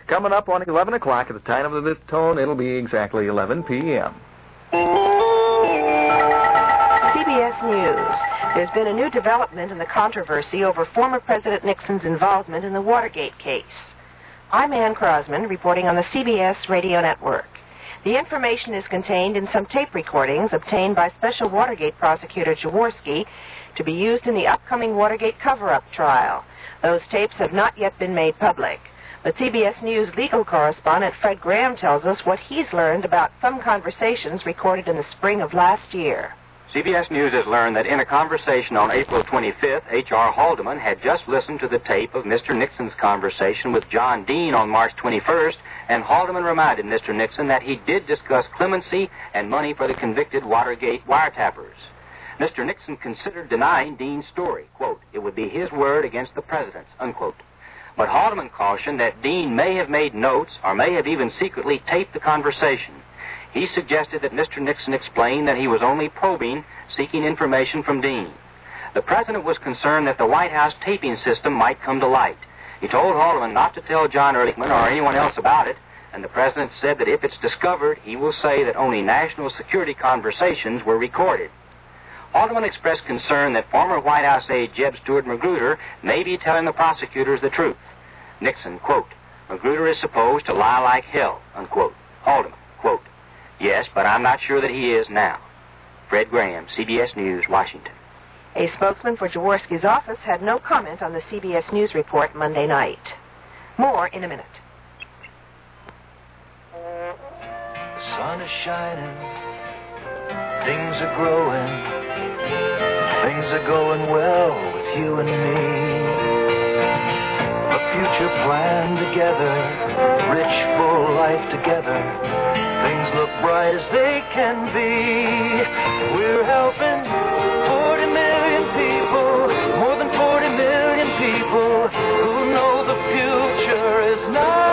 Coming up on 11 o'clock at the time of the tone, it'll be exactly 11 p.m. CBS News. There's been a new development in the controversy over former President Nixon's involvement in the Watergate case. I'm Ann Crosman, reporting on the CBS radio network. The information is contained in some tape recordings obtained by Special Watergate Prosecutor Jaworski to be used in the upcoming Watergate cover-up trial. Those tapes have not yet been made public. But CBS News legal correspondent Fred Graham tells us what he's learned about some conversations recorded in the spring of last year. CBS News has learned that in a conversation on April 25th, H.R. Haldeman had just listened to the tape of Mr. Nixon's conversation with John Dean on March 21st, and Haldeman reminded Mr. Nixon that he did discuss clemency and money for the convicted Watergate wiretappers. Mr. Nixon considered denying Dean's story. Quote, "It would be his word against the president's," unquote. But Haldeman cautioned that Dean may have made notes or may have even secretly taped the conversation. He suggested that Mr. Nixon explained that he was only probing, seeking information from Dean. The president was concerned that the White House taping system might come to light. He told Haldeman not to tell John Ehrlichman or anyone else about it, and the president said that if it's discovered, he will say that only national security conversations were recorded. Haldeman expressed concern that former White House aide Jeb Stuart Magruder may be telling the prosecutors the truth. Nixon, quote, "Magruder is supposed to lie like hell," unquote. Haldeman, quote, "Yes, but I'm not sure that he is now." Fred Graham, CBS News, Washington. A spokesman for Jaworski's office had no comment on the CBS News report Monday night. More in a minute. The sun is shining. Things are growing. Things are going well with you and me. A future plan together, rich, full life together. Things look bright as they can be. We're helping 40 million people, more than 40 million people who know the future is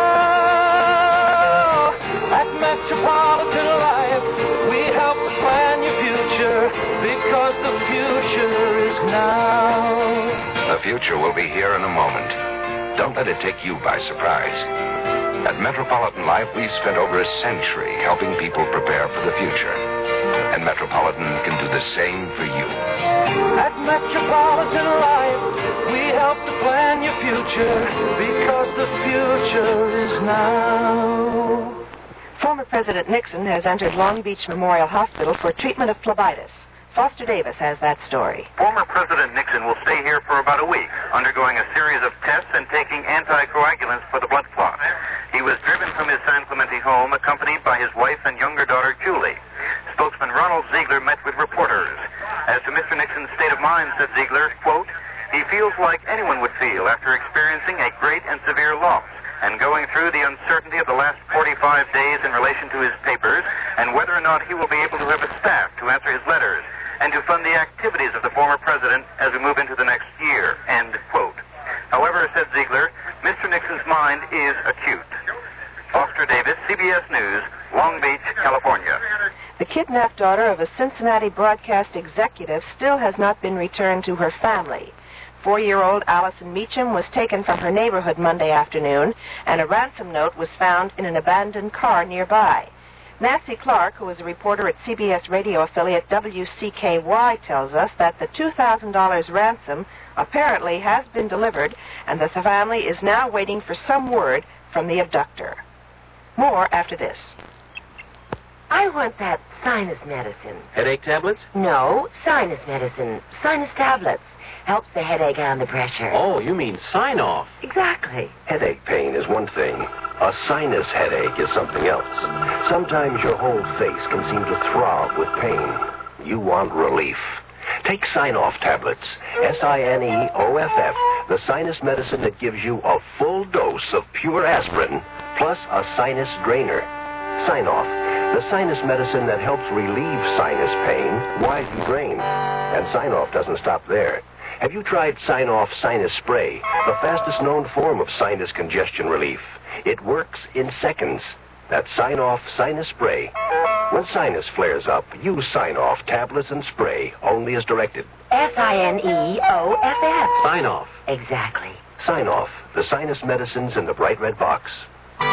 now. At Metropolitan Life, we help to plan your future because the future is now. The future will be here in a moment. Don't let it take you by surprise. At Metropolitan Life, we've spent over a century helping people prepare for the future. And Metropolitan can do the same for you. At Metropolitan Life, we help to plan your future because the future is now. Former President Nixon has entered Long Beach Memorial Hospital for treatment of phlebitis. Foster Davis has that story. Former President Nixon will stay here for about a week, undergoing a series of tests and taking anticoagulants for the blood clot. He was driven from his San Clemente home, accompanied by his wife and younger daughter, Julie. Spokesman Ronald Ziegler met with reporters. As to Mr. Nixon's state of mind, said Ziegler, quote, "He feels like anyone would feel after experiencing a great and severe loss, and going through the uncertainty of the last 45 days in relation to his papers, and whether or not he will be able to have a staff to answer his letters, and to fund the activities of the former president as we move into the next year," end quote. However, said Ziegler, Mr. Nixon's mind is acute. Foster Davis, CBS News, Long Beach, California. The kidnapped daughter of a Cincinnati broadcast executive still has not been returned to her family. 4-year-old Allison Meacham was taken from her neighborhood Monday afternoon, and a ransom note was found in an abandoned car nearby. Nancy Clark, who is a reporter at CBS radio affiliate WCKY, tells us that the $2,000 ransom apparently has been delivered, and that the family is now waiting for some word from the abductor. More after this. I want that sinus medicine. Headache tablets? No, sinus medicine. Sinus tablets. Helps the headache and the pressure. Oh, you mean sign-off. Exactly. Headache pain is one thing. A sinus headache is something else. Sometimes your whole face can seem to throb with pain. You want relief. Take Sign-Off tablets. SINEOFF, the sinus medicine that gives you a full dose of pure aspirin, plus a sinus drainer. Sign-Off, the sinus medicine that helps relieve sinus pain while you drain. And Sign-Off doesn't stop there. Have you tried Sign-Off Sinus Spray, the fastest known form of sinus congestion relief? It works in seconds. That's Sign-Off Sinus Spray. When sinus flares up, use Sign-Off tablets and spray, only as directed. SINEOFF. Sign-Off. Exactly. Sign-Off, the sinus medicines in the bright red box.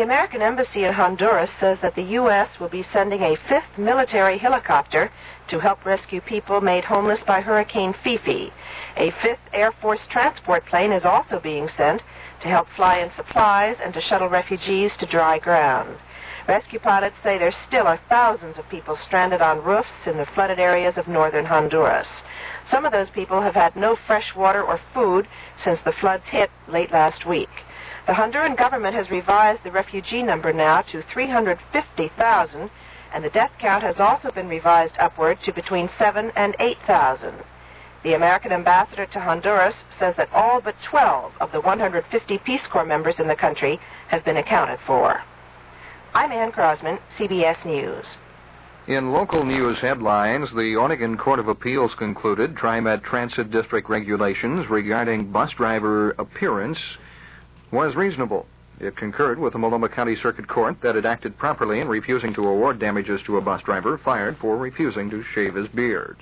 The American Embassy in Honduras says that the U.S. will be sending a 5th military helicopter to help rescue people made homeless by Hurricane Fifi. A 5th Air Force transport plane is also being sent to help fly in supplies and to shuttle refugees to dry ground. Rescue pilots say there still are thousands of people stranded on roofs in the flooded areas of northern Honduras. Some of those people have had no fresh water or food since the floods hit late last week. The Honduran government has revised the refugee number now to 350,000, and the death count has also been revised upward to between 7,000 and 8,000. The American ambassador to Honduras says that all but 12 of the 150 Peace Corps members in the country have been accounted for. I'm Ann Crosman, CBS News. In local news headlines, the Oregon Court of Appeals concluded TriMet Transit District regulations regarding bus driver appearance was reasonable. It concurred with the Multnomah County Circuit Court that it acted properly in refusing to award damages to a bus driver fired for refusing to shave his beard.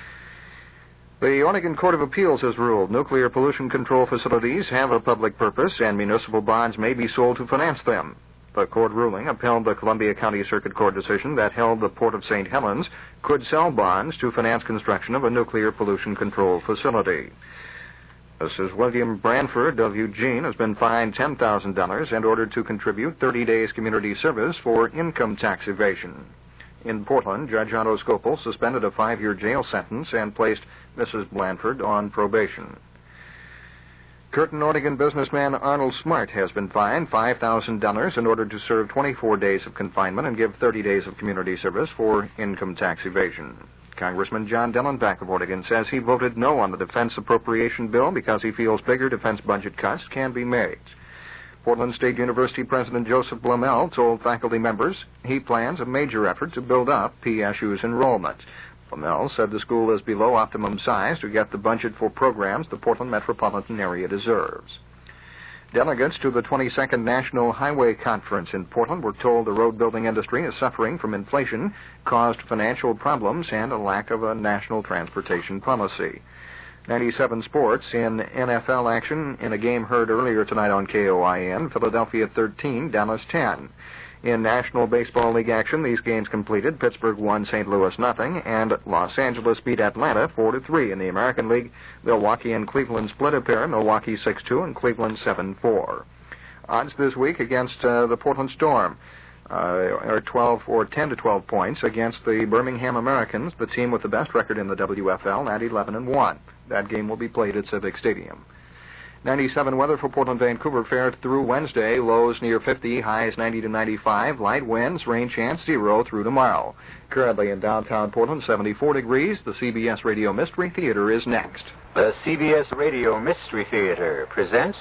The Oregon Court of Appeals has ruled nuclear pollution control facilities have a public purpose and municipal bonds may be sold to finance them. The court ruling upheld the Columbia County Circuit Court decision that held the Port of St. Helens could sell bonds to finance construction of a nuclear pollution control facility. Mrs. William Branford of Eugene has been fined $10,000 and ordered to contribute 30 days community service for income tax evasion. In Portland, Judge Otto Scopel suspended a 5-year jail sentence and placed Mrs. Blanford on probation. Curtin, Oregon businessman Arnold Smart has been fined $5,000 in order to serve 24 days of confinement and give 30 days of community service for income tax evasion. Congressman John Dellenbach of Oregon says he voted no on the defense appropriation bill because he feels bigger defense budget cuts can be made. Portland State University President Joseph Blumel told faculty members he plans a major effort to build up PSU's enrollment. Blumel said the school is below optimum size to get the budget for programs the Portland metropolitan area deserves. Delegates to the 22nd National Highway Conference in Portland were told the road building industry is suffering from inflation, caused financial problems, and a lack of a national transportation policy. 97 Sports in NFL action in a game heard earlier tonight on KOIN, Philadelphia 13, Dallas 10. In National Baseball League action, these games completed. Pittsburgh won St. Louis 0, and Los Angeles beat Atlanta 4-3. In the American League, Milwaukee and Cleveland split a pair, Milwaukee 6-2 and Cleveland 7-4. Odds this week against the Portland Storm are 12 or 10 to 12 points against the Birmingham Americans, the team with the best record in the WFL at 11-1. That game will be played at Civic Stadium. 97 weather for Portland, Vancouver fair through Wednesday. Lows near 50, highs 90 to 95. Light winds, rain chance 0 through tomorrow. Currently in downtown Portland, 74 degrees. The CBS Radio Mystery Theater is next. The CBS Radio Mystery Theater presents...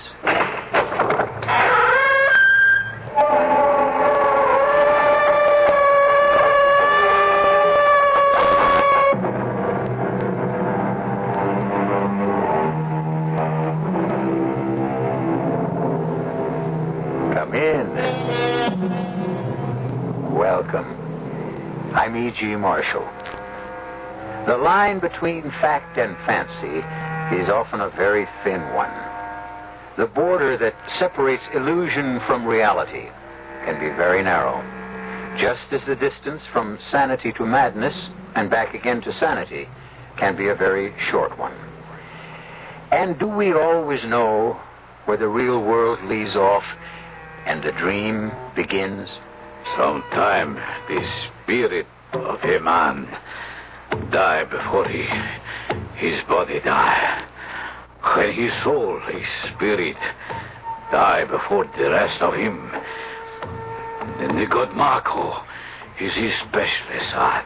I'm E.G. Marshall. The line between fact and fancy is often a very thin one. The border that separates illusion from reality can be very narrow, just as the distance from sanity to madness and back again to sanity can be a very short one. And do we always know where the real world leaves off and the dream begins? Sometime the spirit of a man die before his body die. When his soul, his spirit, die before the rest of him, then the god Marco is his specialist art.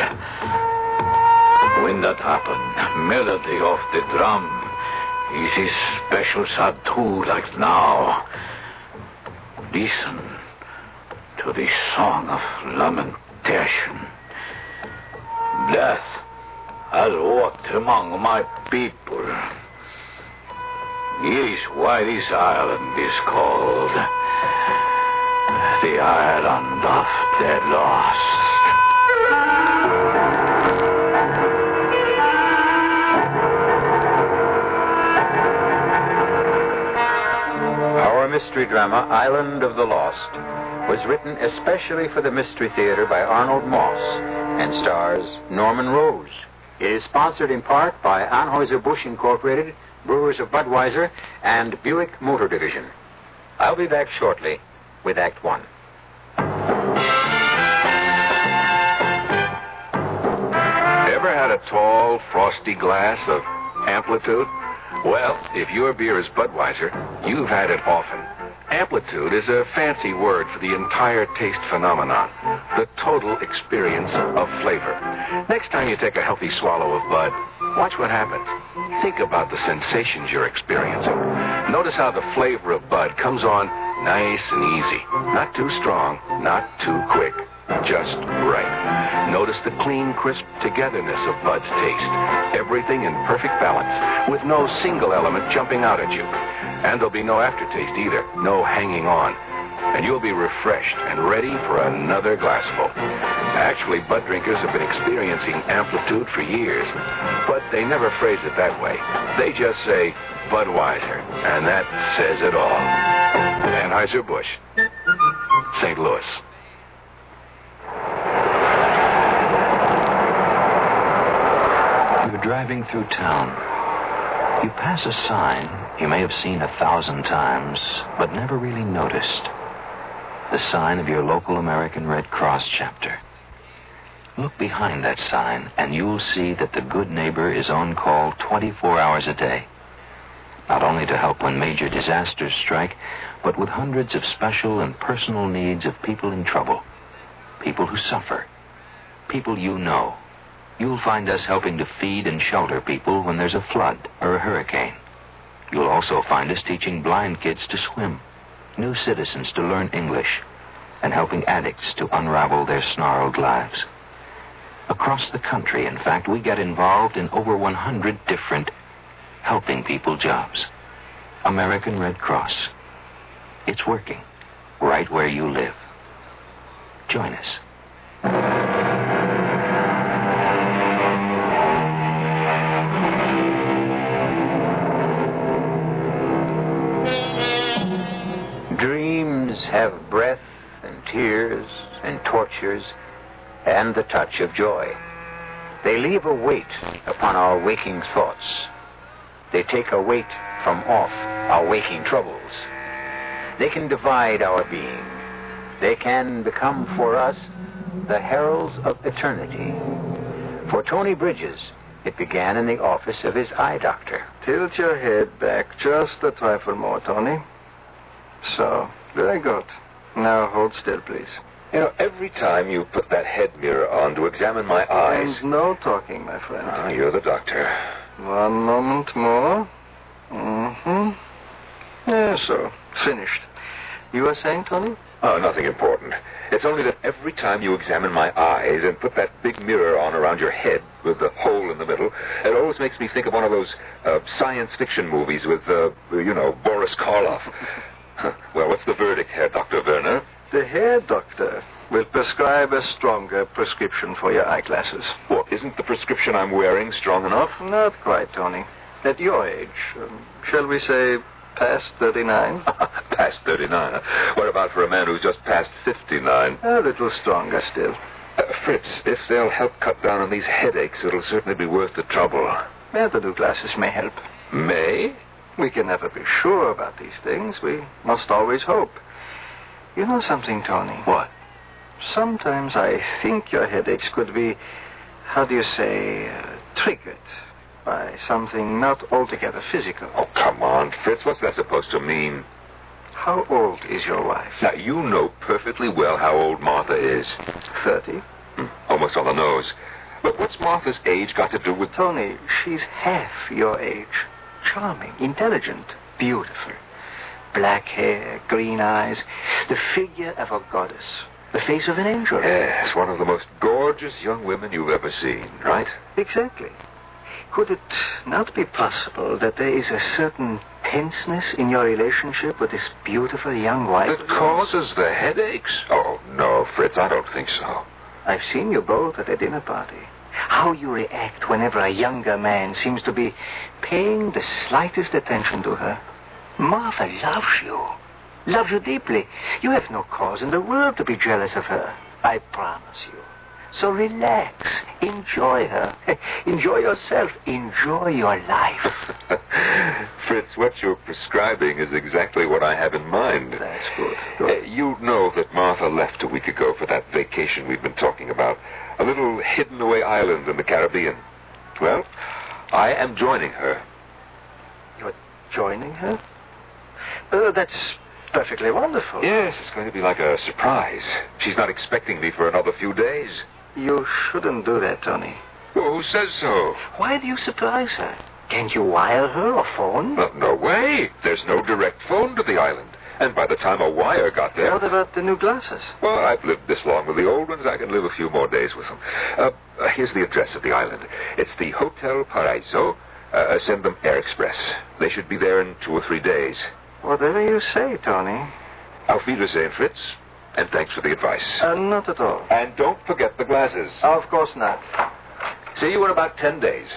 When that happen, melody of the drum is his special sad too, like now. Listen to the song of lamentation. Death has walked among my people. It is why this island is called the Island of the Lost. Our mystery drama, Island of the Lost, was written especially for the Mystery Theater by Arnold Moss and stars Norman Rose. It is sponsored in part by Anheuser-Busch Incorporated, Brewers of Budweiser, and Buick Motor Division. I'll be back shortly with Act One. Ever had a tall, frosty glass of Amplitude? Well, if your beer is Budweiser, you've had it often. Amplitude is a fancy word for the entire taste phenomenon, the total experience of flavor. Next time you take a healthy swallow of Bud, watch what happens. Think about the sensations you're experiencing. Notice how the flavor of Bud comes on nice and easy. Not too strong, not too quick. Just right. Notice the clean, crisp togetherness of Bud's taste. Everything in perfect balance, with no single element jumping out at you. And there'll be no aftertaste either, no hanging on. And you'll be refreshed and ready for another glassful. Actually, Bud drinkers have been experiencing Amplitude for years, but they never phrase it that way. They just say Budweiser, and that says it all. Anheuser-Busch, St. Louis. You're driving through town. You pass a sign you may have seen 1,000 times, but never really noticed. The sign of your local American Red Cross chapter. Look behind that sign, and you'll see that the Good Neighbor is on call 24 hours a day. Not only to help when major disasters strike, but with hundreds of special and personal needs of people in trouble. People who suffer. People you know. You'll find us helping to feed and shelter people when there's a flood or a hurricane. You'll also find us teaching blind kids to swim, new citizens to learn English, and helping addicts to unravel their snarled lives. Across the country, in fact, we get involved in over 100 different helping people jobs. American Red Cross. It's working right where you live. Join us. Dreams have breath and tears and tortures and the touch of joy. They leave a weight upon our waking thoughts. They take a weight from off our waking troubles. They can divide our being. They can become for us the heralds of eternity. For Tony Bridges, it began in the office of his eye doctor. Tilt your head back just a trifle more, Tony. So, very good. Now hold still, please. You know, every time you put that head mirror on to examine my eyes... And no talking, my friend. Ah, you're the doctor. One moment more. Yeah, so, finished. You were saying, Tony? Oh, nothing important. It's only that every time you examine my eyes and put that big mirror on around your head with the hole in the middle, it always makes me think of one of those science fiction movies with, Boris Karloff. Well, what's the verdict, Herr Dr. Werner? The hair doctor will prescribe a stronger prescription for your eyeglasses. Well, isn't the prescription I'm wearing strong enough? Not quite, Tony. At your age, shall we say past 39? Past 39? What about for a man who's just past 59? A little stronger still. Fritz, if they'll help cut down on these headaches, it'll certainly be worth the trouble. The new glasses may help. May? We can never be sure about these things. We must always hope. You know something, Tony? What? Sometimes I think your headaches could be, triggered by something not altogether physical. Oh, come on, Fritz. What's that supposed to mean? How old is your wife? Now, you know perfectly well how old Martha is. 30. Almost on the nose. But what's Martha's age got to do with... Tony, she's half your age. Charming, intelligent, beautiful. Black hair, green eyes, the figure of a goddess, the face of an angel. Yes, one of the most gorgeous young women you've ever seen, right? Exactly. Could it not be possible that there is a certain tenseness in your relationship with this beautiful young wife? That causes the headaches? Oh, no, Fritz, I don't think so. I've seen you both at a dinner party. How you react whenever a younger man seems to be paying the slightest attention to her. Martha loves you. loves you deeply. You have no cause in the world to be jealous of her. I promise you. So relax. Enjoy her. Enjoy yourself. Enjoy your life. Fritz, what you're prescribing is exactly what I have in mind. That's good. You know that Martha left a week ago for that vacation we've been talking about. A little hidden-away island in the Caribbean. Well, I am joining her. You're joining her? That's perfectly wonderful. Yes, it's going to be like a surprise. She's not expecting me for another few days. You shouldn't do that, Tony. Well, who says so? Why do you surprise her? Can't you wire her or phone? No way. There's no direct phone to the island. And by the time a wire got there... What about the new glasses? Well, I've lived this long with the old ones. I can live a few more days with them. Here's the address of the island. It's the Hotel Paraiso. Send them Air Express. They should be there in 2 or 3 days. Whatever you say, Tony. Auf Wiedersehen, Fritz. And thanks for the advice. Not at all. And don't forget the glasses. Of course not. See you in about 10 days.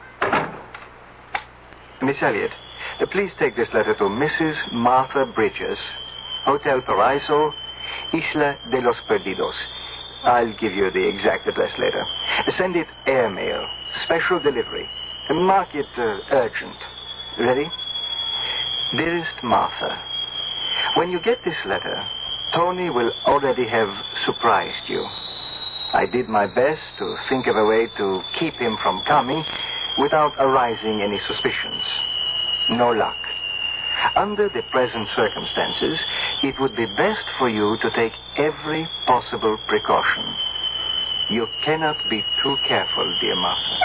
Miss Elliot, please take this letter to Mrs. Martha Bridges, Hotel Paraiso, Isla de los Perdidos. I'll give you the exact address later. Send it airmail, special delivery. Mark it urgent. Ready? Dearest Martha, when you get this letter, Tony will already have surprised you. I did my best to think of a way to keep him from coming without arousing any suspicions. No luck. Under the present circumstances, it would be best for you to take every possible precaution. You cannot be too careful, dear Martha.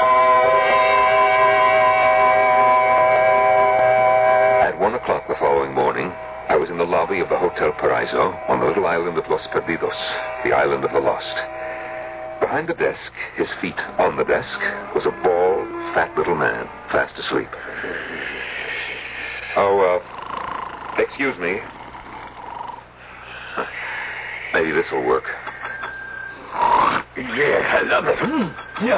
At 1 o'clock the following morning, I was in the lobby of the Hotel Paraiso on the little island of Los Perdidos, the island of the lost. Behind the desk, his feet on the desk, was a bald, fat little man, fast asleep. Excuse me. Maybe this will work. Yeah.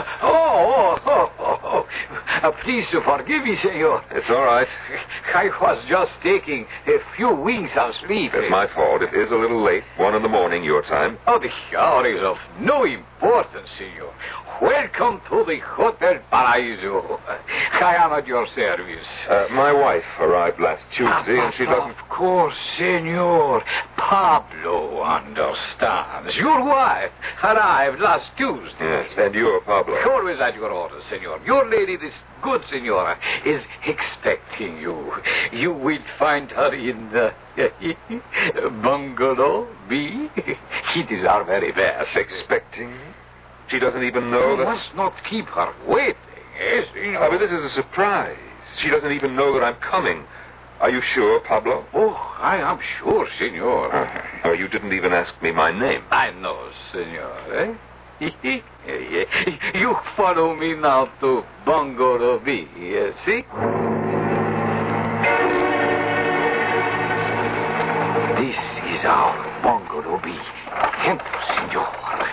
Please forgive me, senor. It's all right. I was just taking a few winks of sleep. It's my fault. It is a little late. 1 in the morning, your time. Oh, the hour is of no importance, senor. Welcome to the Hotel Paraiso. I am at your service. My wife arrived last Tuesday, and she doesn't... Of course, senor. Pablo understands. Your wife arrived last Tuesday. Yes, and you're Pablo. Always at your orders, senor. Your lady, this good senora, is expecting you. You will find her in the bungalow B. It is our very best. Expecting me? She doesn't even know You that... must not keep her waiting, yes, senor. But this is a surprise. She doesn't even know that I'm coming. Are you sure, Pablo? Oh, I am sure, senor. Oh, you didn't even ask me my name. I know, senor, You follow me now to Bungalow B, see? This is our Bungalow B. Enter, senor.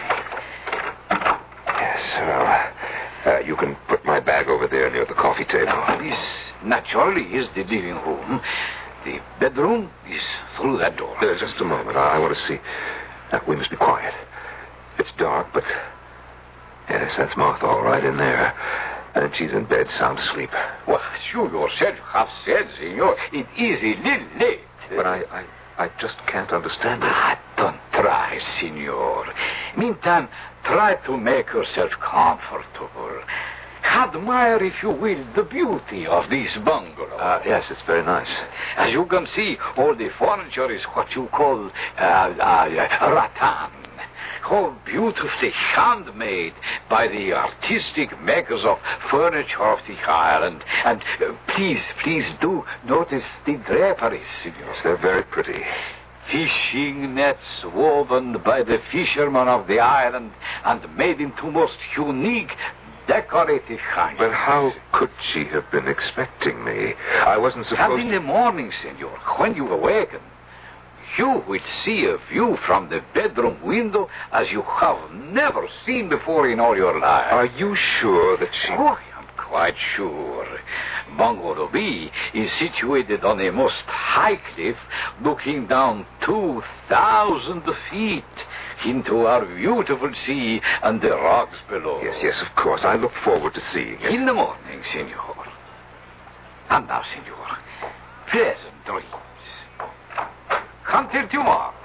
Yes, well, you can put my bag over there near the coffee table. Now, this naturally is the living room. The bedroom is through that door. Just a moment. I want to see. We must be quiet. It's dark, but... Yes, that's Martha all right in there. And she's in bed, sound asleep. Well, you yourself have said, senor, it is a little late. But I just can't understand it. Don't try, senor. Meantime, try to make yourself comfortable. Admire, if you will, the beauty of this bungalow. Yes, it's very nice. As you can see, all the furniture is what you call rattan. All beautifully handmade by the artistic makers of furniture of the island. And please do notice the draperies, senor. Yes, they're very pretty. Fishing nets woven by the fishermen of the island and made into most unique decorative kinds. But how could she have been expecting me? I wasn't supposed... And in the morning, senor, when you awaken, you will see a view from the bedroom window as you have never seen before in all your life. Are you sure that she... Oh, I am quite sure. Bungalow B is situated on a most high cliff looking down 2,000 feet into our beautiful sea and the rocks below. Yes, of course. I look forward to seeing it. In the morning, senor. And now, senor, pleasant dreams. Come till tomorrow.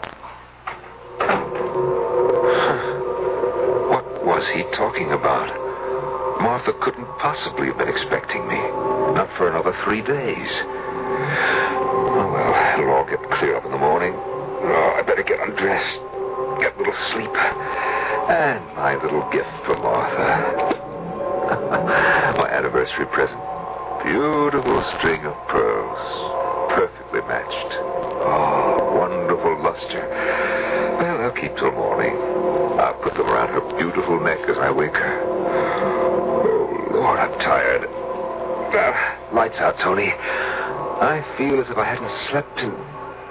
What was he talking about? Martha couldn't possibly have been expecting me. Not for another 3 days. Oh, well, it'll all get clear up in the morning. Oh, I better get undressed. Get a little sleep. And my little gift for Martha. My anniversary present. Beautiful string of pearls. Perfectly matched. Oh, wonderful luster. Well, I'll keep till morning. I'll put them around her beautiful neck as I wake her. Oh, Lord, I'm tired. Lights out, Tony. I feel as if I hadn't slept in...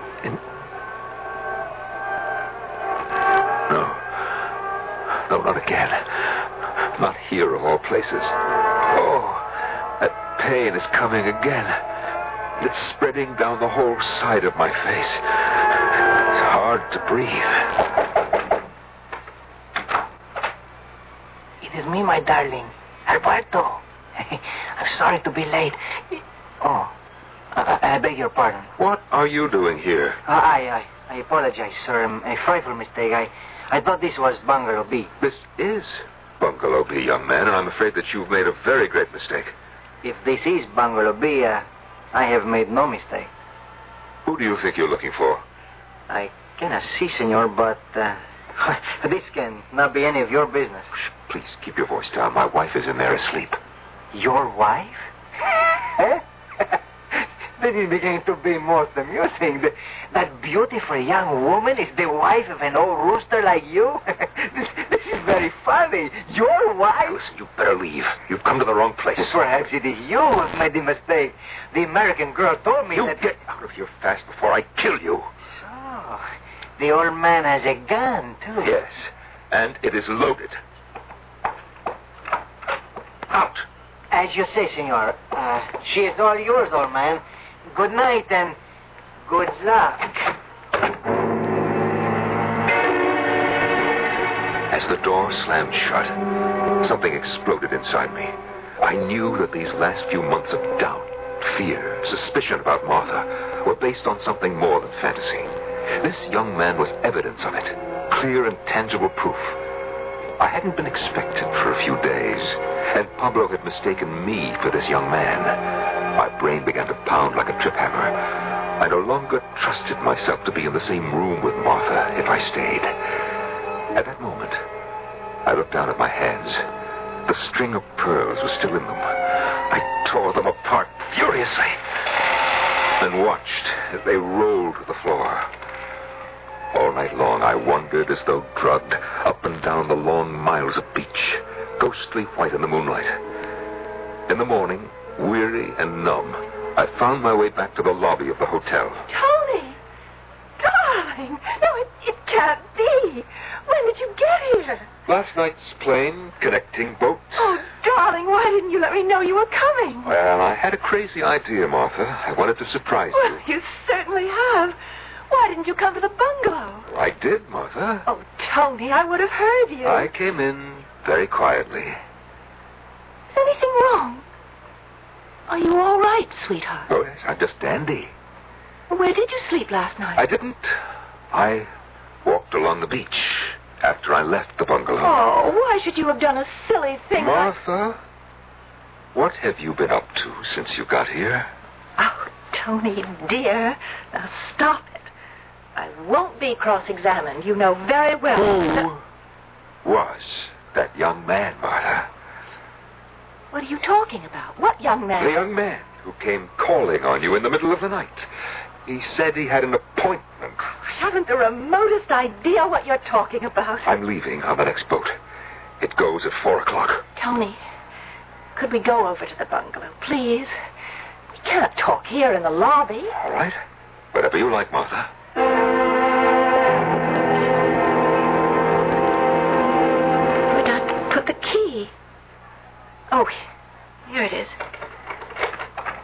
No, not again. Not here, of all places. Oh, that pain is coming again. It's spreading down the whole side of my face. It's hard to breathe. It is me, my darling. Alberto. I'm sorry to be late. Oh, I beg your pardon. What are you doing here? I apologize, sir. A frightful mistake. I thought this was Bungalow B. This is Bungalow B, young man, and I'm afraid that you've made a very great mistake. If this is Bungalow B, I have made no mistake. Who do you think you're looking for? I cannot see, senor, but this can not be any of your business. Shh, please, keep your voice down. My wife is in there asleep. Your wife? This is beginning to be most amusing. That beautiful young woman is the wife of an old rooster like you? This is very funny. Your wife? Listen, you better leave. You've come to the wrong place. Perhaps it is you who have made the mistake. The American girl told me that... You get out of here fast before I kill you. So, the old man has a gun, too. Yes, and it is loaded. Out. As you say, senor. She is all yours, old man. Good night and good luck. As the door slammed shut, something exploded inside me. I knew that these last few months of doubt, fear, suspicion about Martha were based on something more than fantasy. This young man was evidence of it, clear and tangible proof. I hadn't been expected for a few days, and Pablo had mistaken me for this young man. My brain began to pound like a trip hammer. I no longer trusted myself to be in the same room with Martha if I stayed. At that moment, I looked down at my hands. The string of pearls was still in them. I tore them apart furiously and watched as they rolled to the floor. All night long, I wandered as though drugged up and down the long miles of beach, ghostly white in the moonlight. In the morning, weary and numb, I found my way back to the lobby of the hotel. Tony! Darling! No, it can't be. When did you get here? Last night's plane, connecting boats. Oh, darling, why didn't you let me know you were coming? Well, I had a crazy idea, Martha. I wanted to surprise you. Well, you certainly have. Why didn't you come to the bungalow? I did, Martha. Oh, Tony, I would have heard you. I came in very quietly. Is anything wrong? Are you all right, sweetheart? Oh, yes, I'm just dandy. Where did you sleep last night? I didn't. I walked along the beach after I left the bungalow. Oh, why should you have done a silly thing Martha, what have you been up to since you got here? Oh, Tony, dear. Now, stop it. I won't be cross-examined. You know very well. Who was that young man, Martha? What are you talking about? What young man? The young man who came calling on you in the middle of the night. He said he had an appointment. I haven't the remotest idea what you're talking about. I'm leaving on the next boat. It goes at 4 o'clock. Tony, could we go over to the bungalow, please? We can't talk here in the lobby. All right. Whatever you like, Martha. Where'd I put the key? Oh, here it is.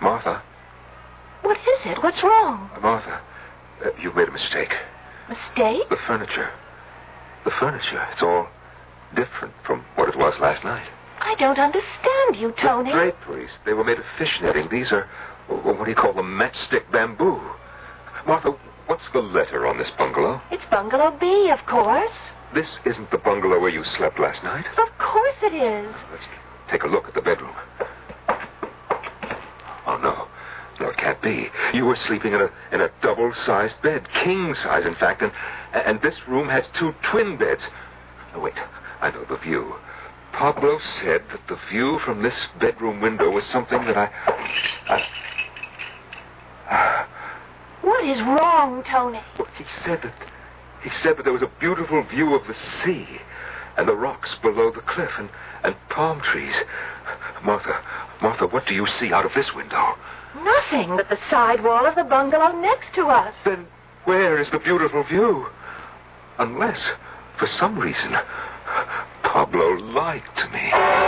Martha? What is it? What's wrong? Martha, you've made a mistake. Mistake? The furniture. It's all different from what it was last night. I don't understand you, Tony. The draperies, they were made of fish netting. These are, what do you call them, matchstick bamboo. Martha, what's the letter on this bungalow? It's Bungalow B, of course. This isn't the bungalow where you slept last night. Of course it is. Let's take a look at the bedroom. Oh, no. No, it can't be. You were sleeping in a double-sized bed, king size, in fact, and this room has 2 twin beds. Oh, wait, I know the view. Pablo said that the view from this bedroom window was something that What is wrong, Tony? Well, he said that there was a beautiful view of the sea and the rocks below the cliff and palm trees. Martha, what do you see out of this window? Nothing but the side wall of the bungalow next to us. Then where is the beautiful view? Unless, for some reason, Pablo lied to me.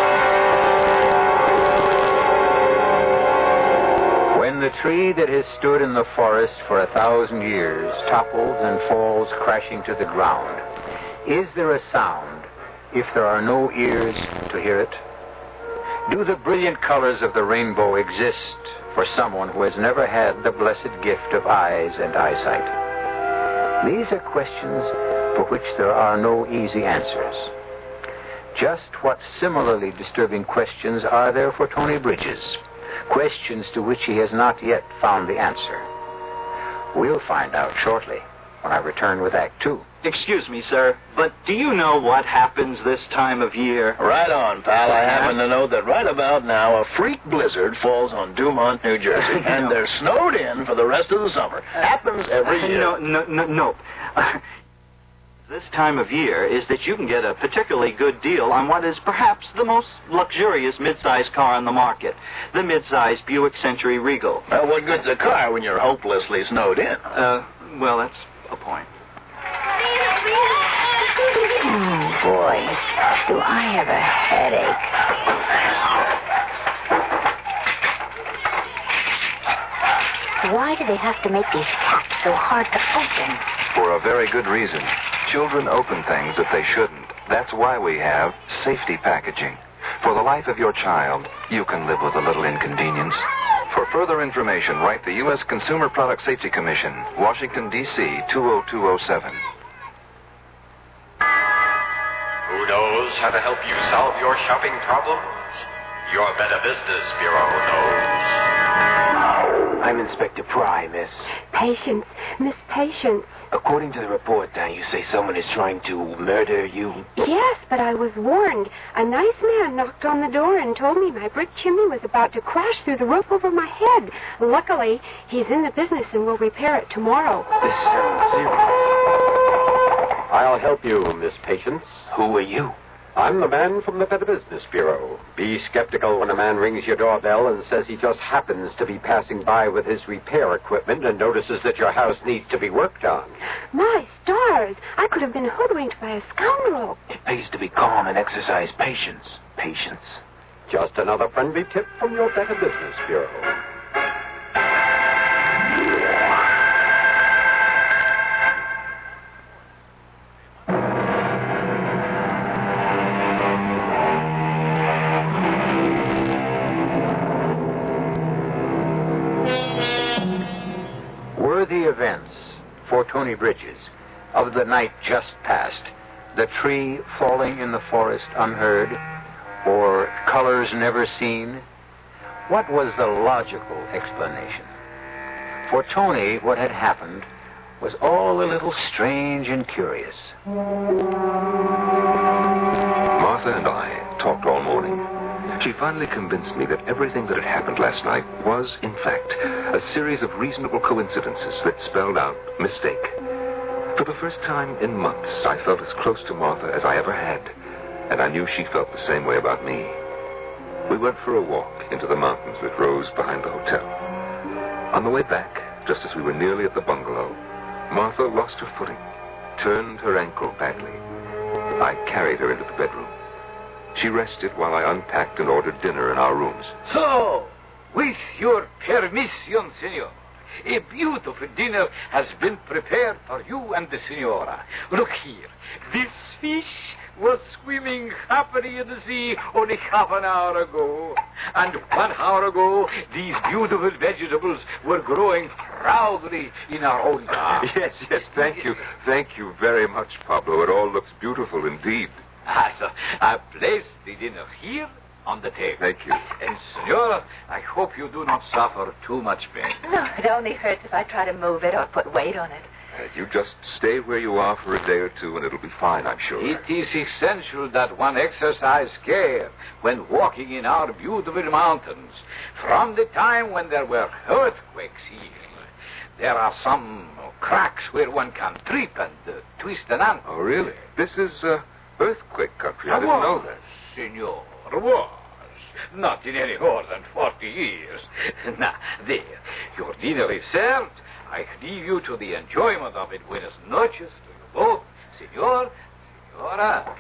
When the tree that has stood in the forest for 1,000 years topples and falls crashing to the ground, is there a sound if there are no ears to hear it? Do the brilliant colors of the rainbow exist for someone who has never had the blessed gift of eyes and eyesight? These are questions for which there are no easy answers. Just what similarly disturbing questions are there for Tony Bridges? Questions to which he has not yet found the answer. We'll find out shortly when I return with Act 2. Excuse me, sir, but do you know what happens this time of year? Right on, pal. I happen to know that right about now a freak blizzard falls on Dumont, New Jersey, and they're snowed in for the rest of the summer. Happens every year. No. This time of year is that you can get a particularly good deal on what is perhaps the most luxurious midsize car on the market, the midsize Buick Century Regal. Well, what good's a car when you're hopelessly snowed in? Well, that's a point. Oh, boy, do I have a headache. Why do they have to make these caps so hard to open? For a very good reason. Children open things that they shouldn't. That's why we have safety packaging. For the life of your child, you can live with a little inconvenience. For further information, write the U.S. Consumer Product Safety Commission, Washington, D.C. 20207. Who knows how to help you solve your shopping problems? Your Better Business Bureau knows. I'm Inspector Pry, miss. Patience, Miss Patience. According to the report, you say someone is trying to murder you? Yes, but I was warned. A nice man knocked on the door and told me my brick chimney was about to crash through the roof over my head. Luckily, he's in the business and will repair it tomorrow. This sounds serious. I'll help you, Miss Patience. Who are you? I'm the man from the Better Business Bureau. Be skeptical when a man rings your doorbell and says he just happens to be passing by with his repair equipment and notices that your house needs to be worked on. My stars! I could have been hoodwinked by a scoundrel. It pays to be calm and exercise patience. Patience. Just another friendly tip from your Better Business Bureau. The events for Tony Bridges of the night just past, the tree falling in the forest unheard, or colors never seen? What was the logical explanation? For Tony, what had happened was all a little strange and curious. Martha and I talked all morning. She finally convinced me that everything that had happened last night was, in fact, a series of reasonable coincidences that spelled out mistake. For the first time in months, I felt as close to Martha as I ever had, and I knew she felt the same way about me. We went for a walk into the mountains that rose behind the hotel. On the way back, just as we were nearly at the bungalow, Martha lost her footing, turned her ankle badly. I carried her into the bedroom. She rested while I unpacked and ordered dinner in our rooms. So, With your permission, senor, a beautiful dinner has been prepared for you and the senora. Look here. This fish was swimming happily in the sea only half an hour ago. And 1 hour ago, these beautiful vegetables were growing proudly in our own garden. Yes, thank you. Thank you very much, Pablo. It all looks beautiful indeed. So I place the dinner here on the table. Thank you. And, senora, I hope you do not suffer too much pain. No, it only hurts if I try to move it or put weight on it. You just stay where you are for a day or two, and it'll be fine, I'm sure. It is essential that one exercise care when walking in our beautiful mountains. From the time when there were earthquakes here, there are some cracks where one can trip and twist an ankle. Oh, really? This is earthquake country. I didn't know that. Senor, was. Not in any more than 40 years. Now, there. Your dinner is served. I leave you to the enjoyment of it. Buenas noches to you both. Senor, senora.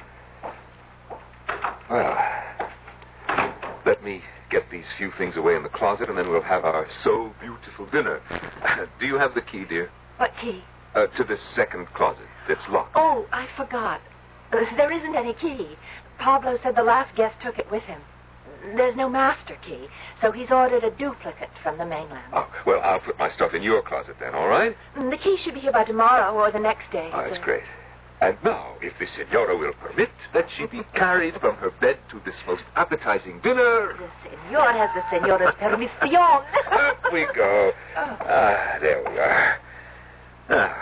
Well, let me get these few things away in the closet, and then we'll have our so beautiful dinner. Do you have the key, dear? What key? To this second closet. It's locked. Oh, I forgot. There isn't any key. Pablo said the last guest took it with him. There's no master key, so he's ordered a duplicate from the mainland. Oh, well, I'll put my stuff in your closet then, all right? The key should be here by tomorrow or the next day. Oh, that's great. And now, if the senora will permit, that she be carried from her bed to this most appetizing dinner. The senor has the señora's permission. Up we go. There we are.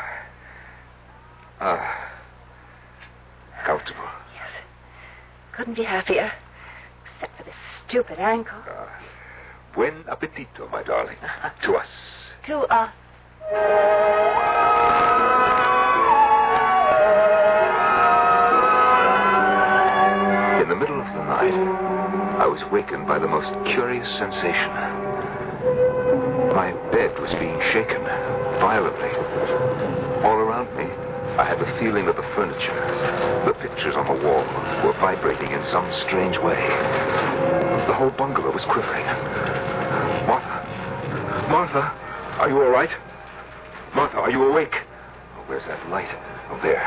Comfortable. Yes. Couldn't be happier. Except for this stupid ankle. Buen appetito, my darling. To us. To us. In the middle of the night, I was wakened by the most curious sensation. My bed was being shaken violently. All around me, I had the feeling that the furniture, the pictures on the wall, were vibrating in some strange way. The whole bungalow was quivering. Martha, are you all right? Martha, are you awake? Oh, where's that light? Oh, there.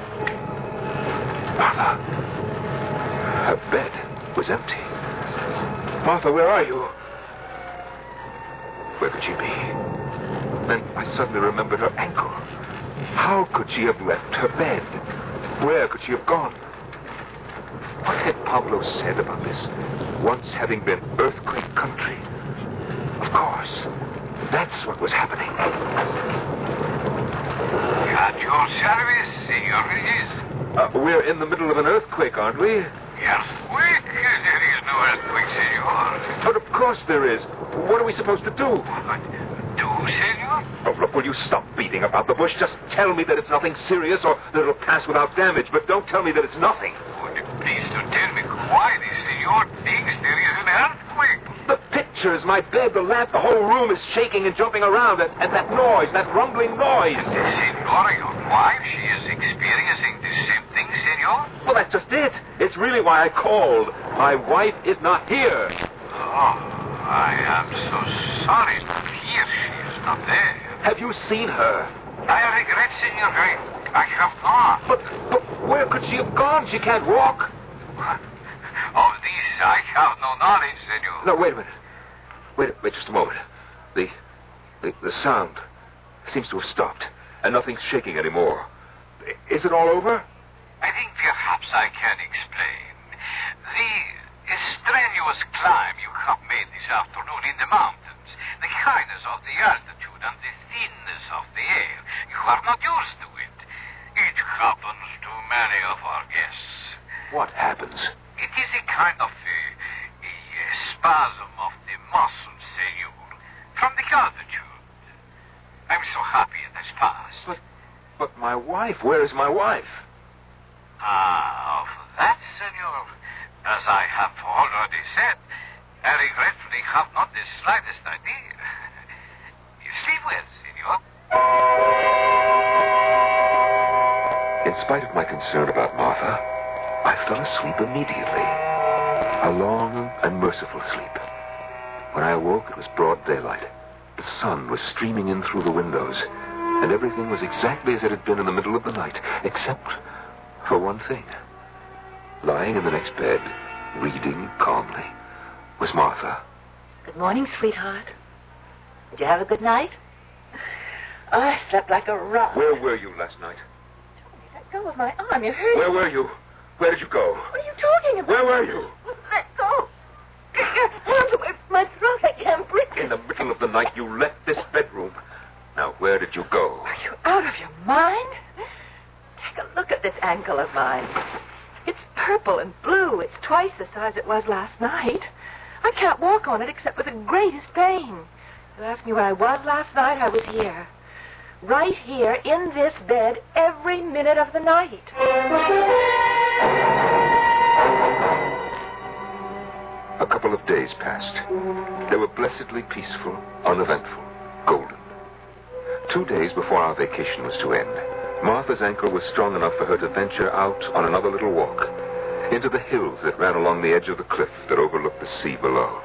Martha. Her bed was empty. Martha, where are you? Where could she be? Then I suddenly remembered her ankle. How could she have left her bed? Where could she have gone? What had Pablo said about this once having been earthquake country? Of course, that's what was happening. At your service, Senor Regis. We're in the middle of an earthquake, aren't we? Earthquake? There is no earthquake, Senor. But of course there is. What are we supposed to do? Do, Senor? Oh, look, will you stop beating about the bush? Just tell me that it's nothing serious or that it'll pass without damage, but don't tell me that it's nothing. Would you please to tell me why the Senor thinks there is an earthquake? The pictures, my bed, the lamp, the whole room is shaking and jumping around, and that noise, that rumbling noise. Senora, your wife, she is experiencing the same thing, Senor? Well, that's just it. It's really why I called. My wife is not here. Oh, I am so sorry to hear she is not there. Have you seen her? I regret, Senor. I have not. But where could she have gone? She can't walk. Of this I have no knowledge, Senor. No, wait a minute. Wait just a moment. The sound seems to have stopped, and nothing's shaking anymore. Is it all over? I think perhaps I can explain. The strenuous climb you have made this afternoon in the mountains, the kindness of the altitude and the thinness of the air, you are not used to it. It happens to many of our guests. What happens? It is a kind of a spasm of the muscles, Senor, from the altitude. I'm so happy it has passed. But my wife, where is my wife? Of that, Senor, as I have already said, I regretfully have not the slightest idea. You sleep well, Senor. In spite of my concern about Martha, I fell asleep immediately. A long and merciful sleep. When I awoke, it was broad daylight. The sun was streaming in through the windows, and everything was exactly as it had been in the middle of the night, except for one thing. Lying in the next bed, reading calmly, was Martha. Good morning, sweetheart. Did you have a good night? Oh, I slept like a rock. Where were you last night? Let go of my arm. You're hurting. Where were you? Where did you go? What are you talking about? Where were you? Let go. Get your hands away from my throat. I can't breathe. In the middle of the night, you left this bedroom. Now, where did you go? Are you out of your mind? Take a look at this ankle of mine. It's purple and blue. It's twice the size it was last night. I can't walk on it except with the greatest pain. You asked me where I was last night, I was here. Right here, in this bed, every minute of the night. A couple of days passed. They were blessedly peaceful, uneventful, golden. 2 days before our vacation was to end, Martha's ankle was strong enough for her to venture out on another little walk into the hills that ran along the edge of the cliff that overlooked the sea below.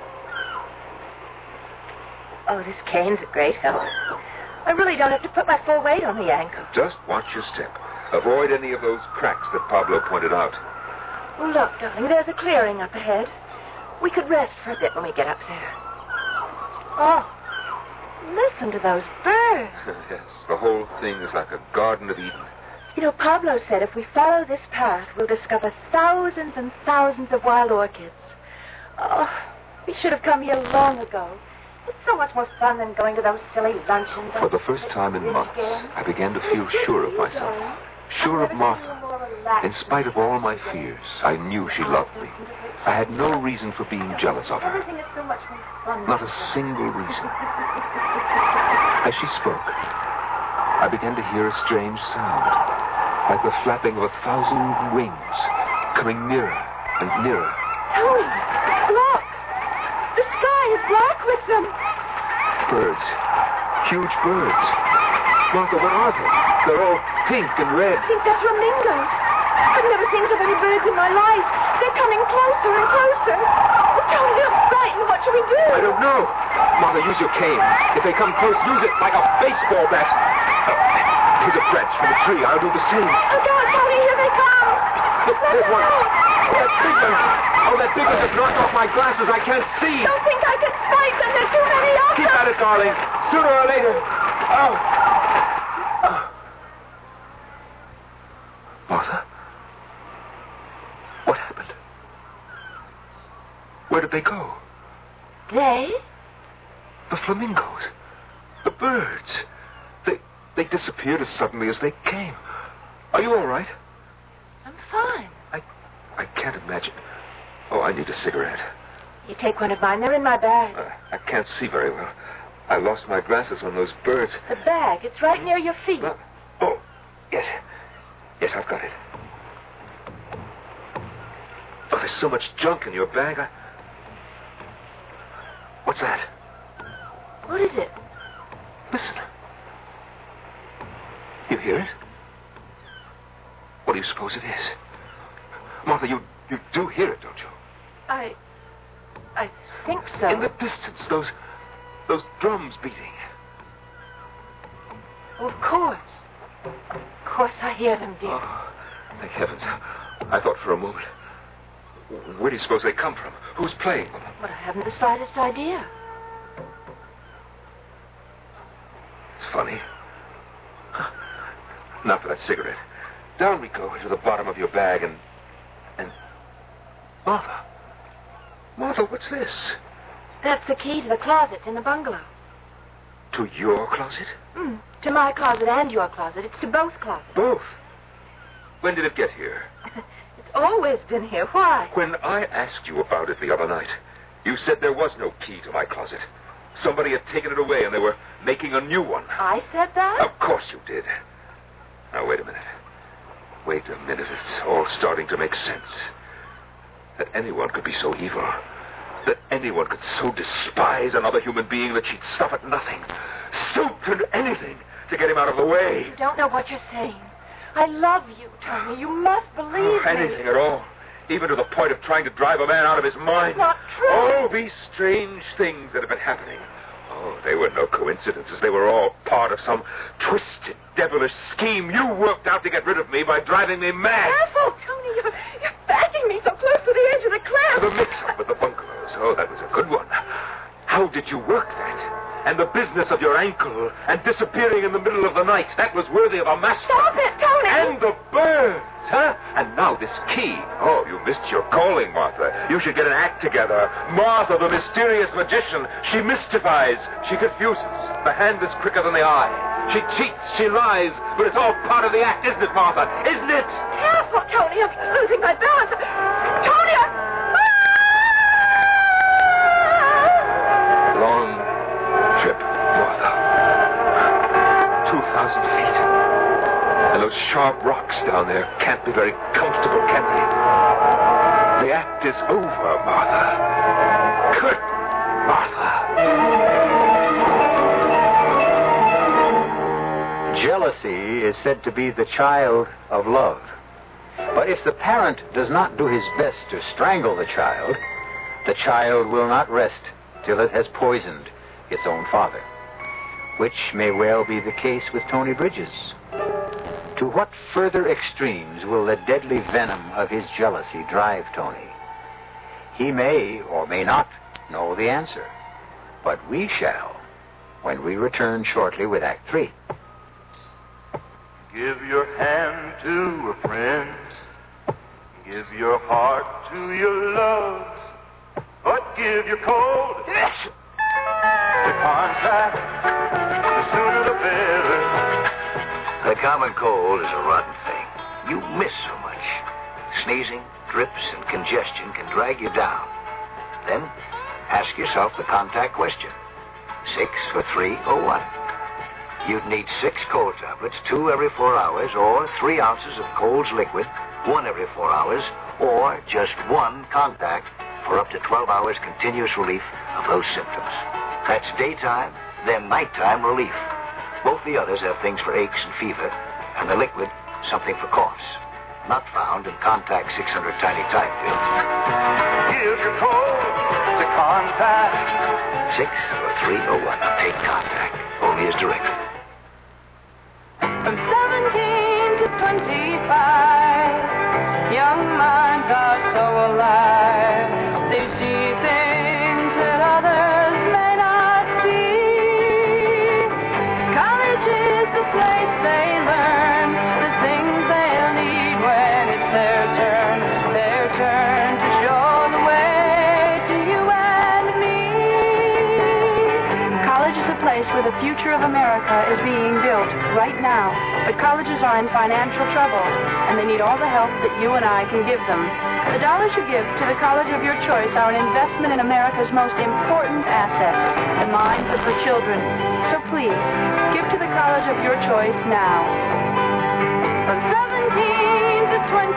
Oh, this cane's a great help. I really don't have to put my full weight on the ankle. Just watch your step. Avoid any of those cracks that Pablo pointed out. Oh, look, darling, there's a clearing up ahead. We could rest for a bit when we get up there. Oh, listen to those birds. Yes, the whole thing is like a Garden of Eden. You know, Pablo said if we follow this path, we'll discover thousands and thousands of wild orchids. Oh, we should have come here long ago. It's so much more fun than going to those silly luncheons. For the first time in months, I began to feel sure of myself. Sure of Martha. In spite of all my fears, I knew she loved me. I had no reason for being jealous of her. Everything is so much more fun. Not a single reason. As she spoke, I began to hear a strange sound, like the flapping of 1,000 wings, coming nearer and nearer. Tony, look! The sky is black with them. Birds. Huge birds. Martha, what are they? They're all pink and red. I think they're flamingos. I've never seen so many birds in my life. They're coming closer and closer. Oh, Tony, I'm frightened. What should we do? I don't know. Martha, use your cane. If they come close, use it like a baseball bat. Here's a branch from a tree. I'll do the same. Oh, God, Tony, here they come. Look, there's one. That big one. Oh, that big one just knocked off my glasses. I can't see. Don't think I can fight them. There's too many of them. Keep at it, darling. Sooner or later. Oh. Martha? What happened? Where did they go? They? The flamingos. The birds. They disappeared as suddenly as they came. Are you all right? I'm fine. I can't imagine. Oh, I need a cigarette. You take one of mine. They're in my bag. I can't see very well. I lost my glasses when those birds... The bag. It's right near your feet. Oh, yes. Yes, I've got it. Oh, there's so much junk in your bag. What's that? What is it? Listen. You hear it? What do you suppose it is? Martha, you do hear it, don't you? I think so. In the distance, those drums beating. Oh, of course. Of course I hear them, dear. Oh, thank heavens. I thought for a moment. Where do you suppose they come from? Who's playing them? But I haven't the slightest idea. It's funny. Now for that cigarette. Down we go into the bottom of your bag and... Martha. Martha, what's this? That's the key to the closet in the bungalow. To your closet? To my closet and your closet. It's to both closets. Both? When did it get here? It's always been here. Why? When I asked you about it the other night, you said there was no key to my closet. Somebody had taken it away and they were making a new one. I said that? Of course you did. Now, wait a minute. Wait a minute. It's all starting to make sense. That anyone could be so evil. That anyone could so despise another human being that she'd stop at nothing. Stoop to anything to get him out of the way. You don't know what you're saying. I love you, Tony. You must believe me. Anything at all. even to the point of trying to drive a man out of his mind. It's not true. Oh, these strange things that have been happening. Oh, they were no coincidences. They were all part of some twisted, devilish scheme you worked out to get rid of me by driving me mad. Careful, Tony. You're backing me so close to the edge of the cliff. The mix-up with the bungalows. Oh, that was a good one. How did you work that? And the business of your ankle and disappearing in the middle of the night. That was worthy of a master. Stop it, Tony! And the birds, huh? And now this key. Oh, you missed your calling, Martha. You should get an act together. Martha, the mysterious magician. She mystifies. She confuses. The hand is quicker than the eye. She cheats. She lies. But it's all part of the act, isn't it, Martha? Isn't it? Careful, Tony. I'm losing my balance. Tony, Long trip, Martha. 2,000 feet. And those sharp rocks down there can't be very comfortable, can they? The act is over, Martha. Good, Martha. Jealousy is said to be the child of love. But if the parent does not do his best to strangle the child will not rest till it has poisoned its own father, which may well be the case with Tony Bridges. To what further extremes will the deadly venom of his jealousy drive Tony? He may or may not know the answer, but we shall when we return shortly with Act 3. Give your hand to a friend. Give your heart to your love. But give your cold to contact. The sooner the better. The common cold is a rotten thing. You miss so much. Sneezing, drips, and congestion can drag you down. Then ask yourself the contact question. 6 or 3 or 1. You'd need 6 cold tablets, 2 every 4 hours, or 3 ounces of Cold's liquid, 1 every 4 hours, or just 1 contact for up to 12 hours continuous relief of those symptoms. That's daytime, then nighttime relief. Both the others have things for aches and fever, and the liquid, something for coughs. Not found in Contact 600 Tiny Time pills. Give your cold to contact. 6 or 3 or 1. Take Contact. Only as directed. From 17 to 25, young minds are so alive. They see things that others may not see. College is the place they learn the things they'll need when it's their turn to show the way to you and me. College is a place where the future of America is being built right now. But colleges are in financial trouble, and they need all the help that you and I can give them. The dollars you give to the college of your choice are an investment in America's most important asset, the minds of her children. So please, give to the college of your choice now. From 17 to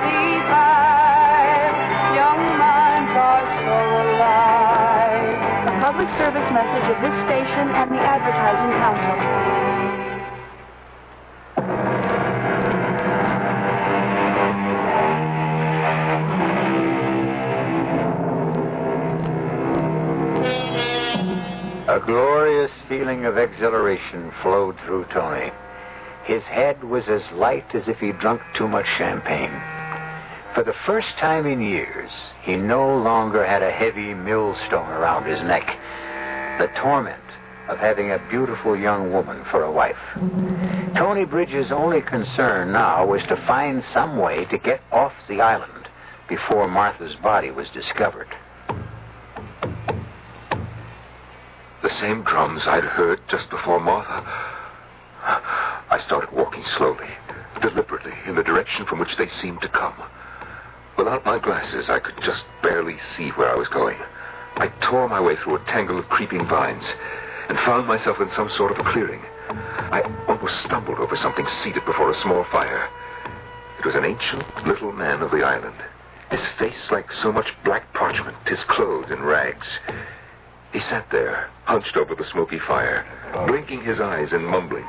25, young minds are so alive. A public service message of this station and the Advertising Council. A glorious feeling of exhilaration flowed through Tony. His head was as light as if he'd drunk too much champagne. For the first time in years, he no longer had a heavy millstone around his neck. The torment of having a beautiful young woman for a wife. Tony Bridges' only concern now was to find some way to get off the island before Martha's body was discovered. The same drums I'd heard just before Martha. I started walking slowly, deliberately, in the direction from which they seemed to come. Without my glasses, I could just barely see where I was going. I tore my way through a tangle of creeping vines and found myself in some sort of a clearing. I almost stumbled over something seated before a small fire. It was an ancient little man of the island, his face like so much black parchment, his clothes in rags. He sat there, hunched over the smoky fire, blinking his eyes and mumbling.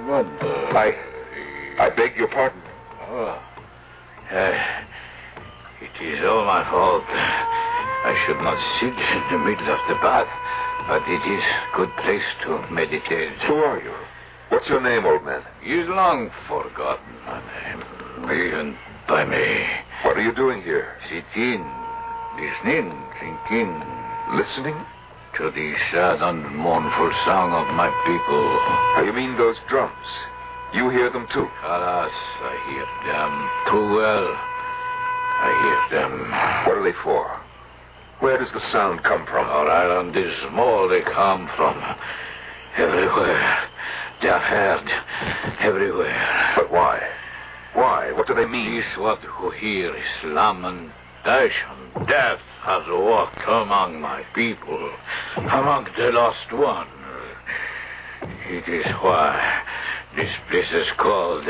I beg your pardon. It is all my fault. I should not sit in the middle of the bath, but it is a good place to meditate. Who are you? What's your name, old man? You've long forgotten my name, even by me. What are you doing here? Sitting, listening, thinking. Listening? To the sad and mournful song of my people. How you mean those drums? You hear them too? Alas, I hear them too well. I hear them. What are they for? Where does the sound come from? Our island is small. They come from everywhere. They are heard everywhere. But why? Why? What do they mean? This what you hear is lamentation. Death has walked among my people, among the lost one. It is why this place is called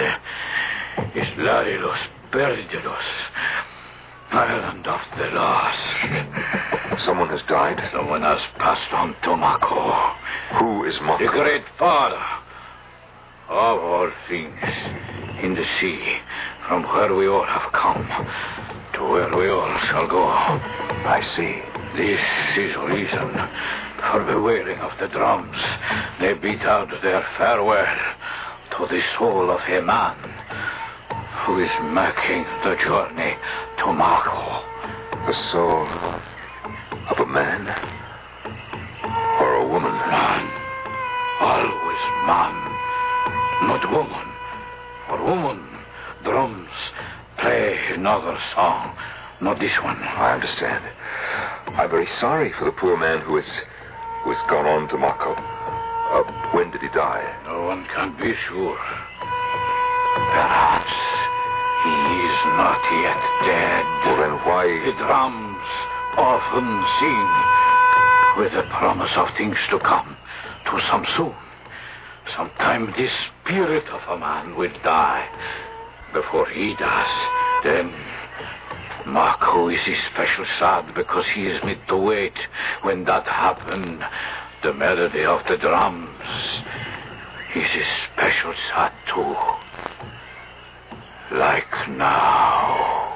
Isla de los Perdidos, Island of the Lost. Someone has died? Someone has passed on to Mako. Who is Mako? The great father of all things in the sea, from where we all have come to where we all shall go. I see. This is reason for the wailing of the drums. They beat out their farewell to the soul of a man who is making the journey to Mako. The soul of a man or a woman? Man. Always man. Not woman. For woman, drums play another song. Not this one. I understand. I'm very sorry for the poor man who has gone on to Mako. When did he die? No one can be sure. Perhaps he is not yet dead. Well, then why... The drums often sing with the promise of things to come, to some soon. Sometime the spirit of a man will die. Before he does, then Mako is especially sad because he is made to wait. When that happened, the melody of the drums is especially sad too. Like now.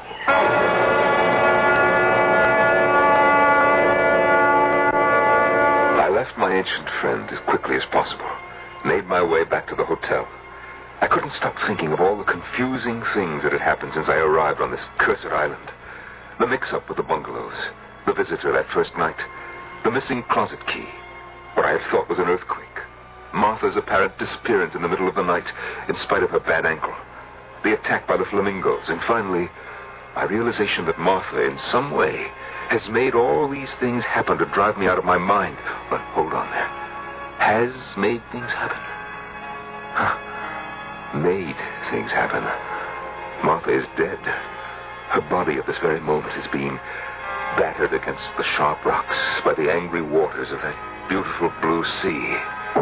I left my ancient friend as quickly as possible. Made my way back to the hotel. I couldn't stop thinking of all the confusing things that had happened since I arrived on this cursed island. The mix-up with the bungalows, the visitor that first night, the missing closet key, what I had thought was an earthquake, Martha's apparent disappearance in the middle of the night in spite of her bad ankle, the attack by the flamingos, and finally, my realization that Martha, in some way, has made all these things happen to drive me out of my mind. But hold on there. Has made things happen. Made things happen. Martha is dead. Her body at this very moment is being battered against the sharp rocks by the angry waters of that beautiful blue sea.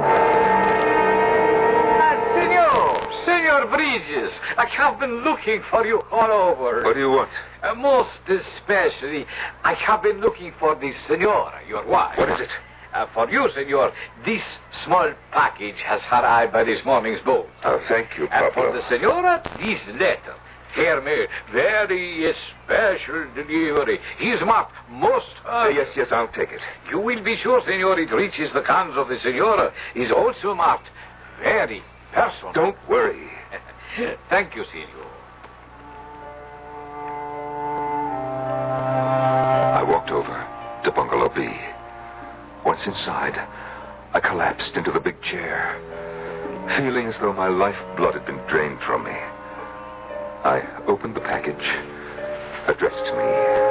Senor Bridges, I have been looking for you all over. What do you want? Most especially, I have been looking for the senora, your wife. What is it? For you, senor, this small package has arrived by this morning's boat. Oh, thank you, Pablo. And for the senora, this letter. Hear me, very special delivery. He is marked most... Yes, I'll take it. You will be sure, senor, it reaches the hands of the senora. Is also marked very personal. Don't worry. Thank you, senor. I walked over to Bungalow B. Once inside, I collapsed into the big chair, feeling as though my lifeblood had been drained from me. I opened the package addressed to me.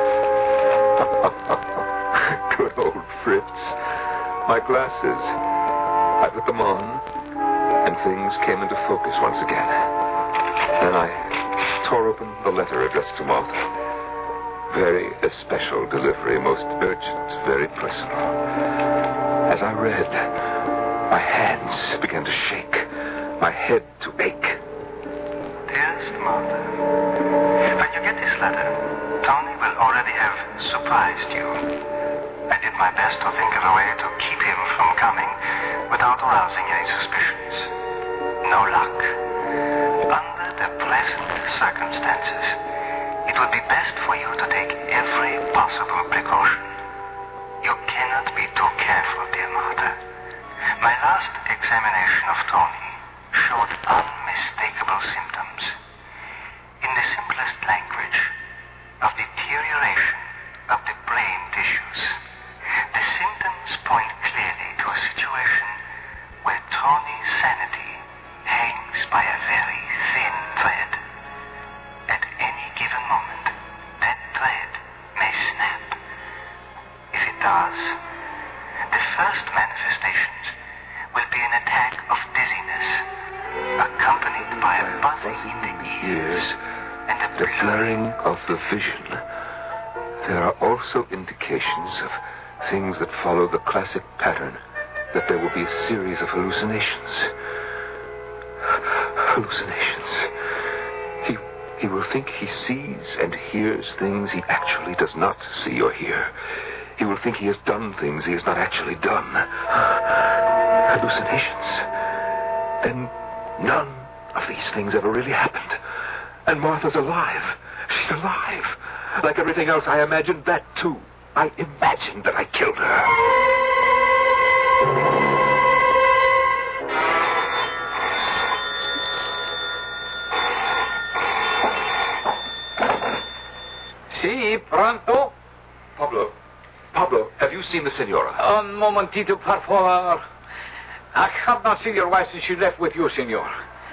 Good old Fritz. My glasses. I put them on, and things came into focus once again. Then I tore open the letter addressed to Martha. Very especial delivery, most urgent, very personal. As I read, my hands began to shake, my head to ache. Dearest Martha, when you get this letter, Tony will already have surprised you. I did my best to think of a way to keep him from coming without arousing any suspicions. No luck. Under the present circumstances, it would be best for you to take every possible precaution. You cannot be too careful, dear Martha. My last examination of Tony showed unmistakable symptoms. In the simplest language, of deterioration of the brain tissues. The symptoms point clearly to a situation where Tony's sanity hangs by a very thin thread. At any given moment, that thread may snap. If it does, the first manifestations will be an attack of dizziness, accompanied by a buzzing in the ears and the blurring of the vision. There are also indications of things that follow the classic pattern, that there will be a series of hallucinations. Hallucinations. He will think he sees and hears things he actually does not see or hear. He will think he has done things he has not actually done. Hallucinations. Then none of these things ever really happened. And Martha's alive. She's alive. Like everything else, I imagined that, too. I imagined that I killed her. Si, pronto? Pablo, have you seen the senora? Un momentito, por favor. I have not seen your wife since she left with you, senor.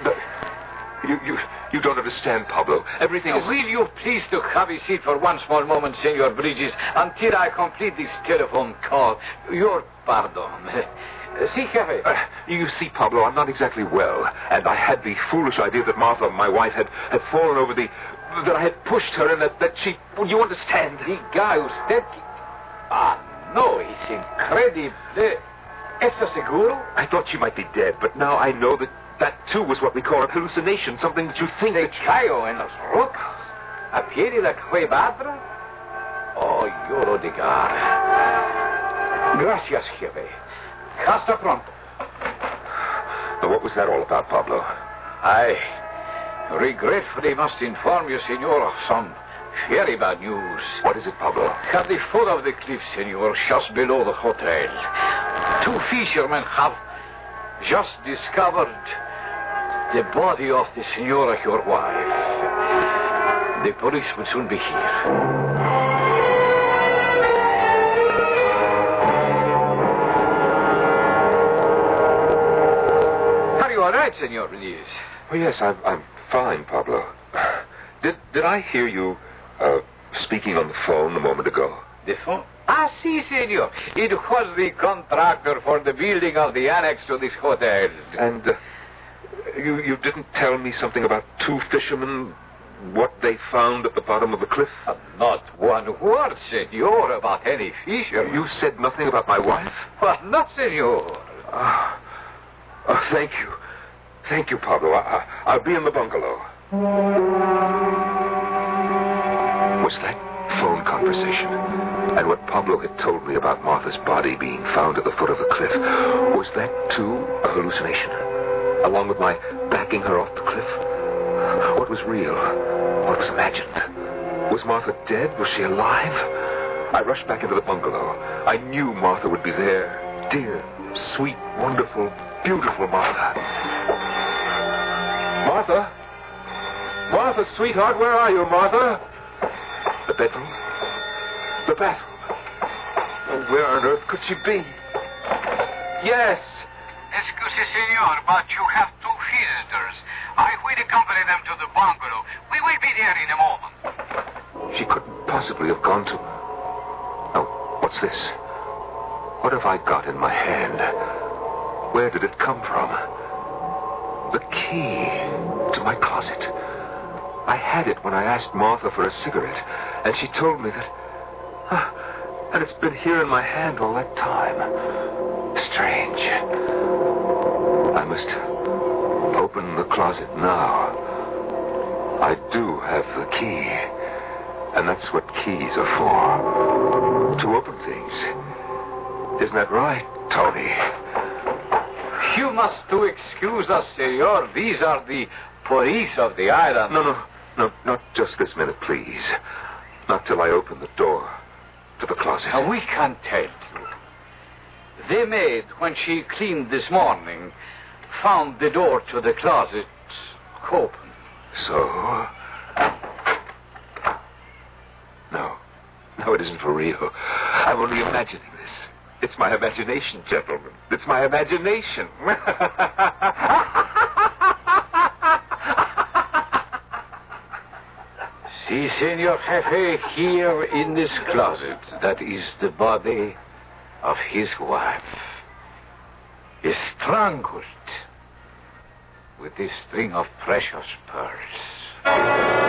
You don't understand, Pablo. Everything is... Will you please to have a seat for one small moment, Senor Bridges, until I complete this telephone call? Your pardon. Si, Jefe. You see, Pablo, I'm not exactly well, and I had the foolish idea that Martha, my wife, had fallen over the... that I had pushed her and that she... Well, you understand? Diga usted... Ah, no, it's incredible. ¿Estás seguro? I thought she might be dead, but now I know that too was what we call a hallucination, something that you think that... cayó en las rocas, a pie de la cuevadra. Oh, yo lo diga. Gracias, jefe. Hasta pronto. What was that all about, Pablo? I regretfully must inform you, senor, of some very bad news. What is it, Pablo? At the foot of the cliff, senor, just below the hotel, 2 fishermen have just discovered the body of the senora, your wife. The police will soon be here. Are you all right, Senor Belize? Oh, yes, I'm fine, Pablo. Did I hear you speaking on the phone a moment ago? The phone? Ah, si, senor. It was the contractor for the building of the annex to this hotel. And you didn't tell me something about 2 fishermen, what they found at the bottom of the cliff? Not one word, senor, about any fishermen. You said nothing about my wife? Well, no, senor. Thank you. Thank you, Pablo. I'll be in the bungalow. Was that phone conversation and what Pablo had told me about Martha's body being found at the foot of the cliff, was that too a hallucination? Along with my backing her off the cliff? What was real? What was imagined? Was Martha dead? Was she alive? I rushed back into the bungalow. I knew Martha would be there. Dear, sweet, wonderful, beautiful Martha. Martha? Martha, sweetheart, where are you, Martha? The bedroom? The bathroom? Oh, where on earth could she be? Yes. Excuse, senor, but you have 2 visitors. I will accompany them to the bungalow. We will be there in a moment. She couldn't possibly have gone to... Oh, what's this? What have I got in my hand? Where did it come from? The key to my closet. I had it when I asked Martha for a cigarette, and she told me that... and it's been here in my hand all that time. Strange. I must open the closet now. I do have the key, and that's what keys are for. To open things. Isn't that right, Tony? You must excuse us, senor. These are the police of the island. No. No, not just this minute, please. Not till I open the door to the closet. We can't tell you. The maid, when she cleaned this morning, found the door to the closet open. So? No, it isn't for real. I'm only imagining this. It's my imagination, gentlemen. It's my imagination. Si, Senor Jefe, here in this closet, that is the body of his wife, is strangled with this string of precious pearls.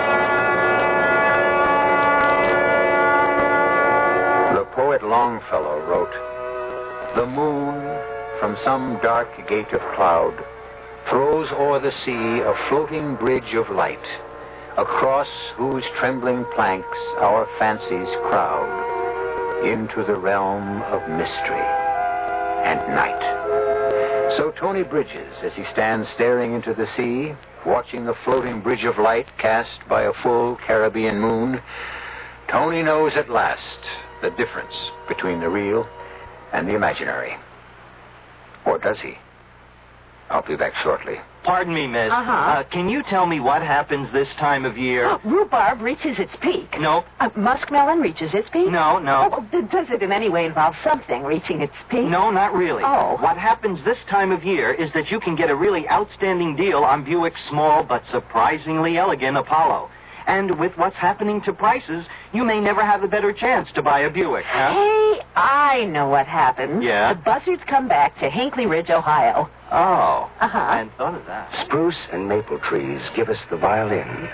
The poet Longfellow wrote, "The moon, from some dark gate of cloud, throws o'er the sea a floating bridge of light, across whose trembling planks our fancies crowd into the realm of mystery and night." So Tony Bridges, as he stands staring into the sea, watching the floating bridge of light cast by a full Caribbean moon, Tony knows at last the difference between the real and the imaginary. Or does he? I'll be back shortly. Pardon me, miss. Can you tell me what happens this time of year? Rhubarb reaches its peak. No. Muskmelon reaches its peak? No. Does it in any way involve something reaching its peak? No, not really. Oh. What happens this time of year is that you can get a really outstanding deal on Buick's small but surprisingly elegant Apollo. And with what's happening to prices, you may never have a better chance to buy a Buick, huh? Hey, I know what happens. Yeah? The buzzards come back to Hinckley Ridge, Ohio. Oh. I hadn't thought of that. Spruce and maple trees give us the violin.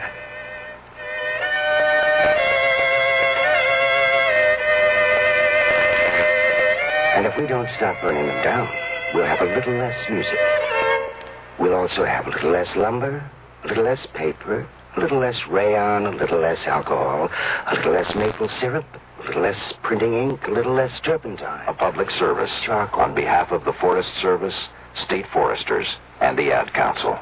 And if we don't stop burning them down, we'll have a little less music. We'll also have a little less lumber, a little less paper, a little less rayon, a little less alcohol, a little less maple syrup, a little less printing ink, a little less turpentine. A public service on behalf of the Forest Service, state foresters, and the Ad Council.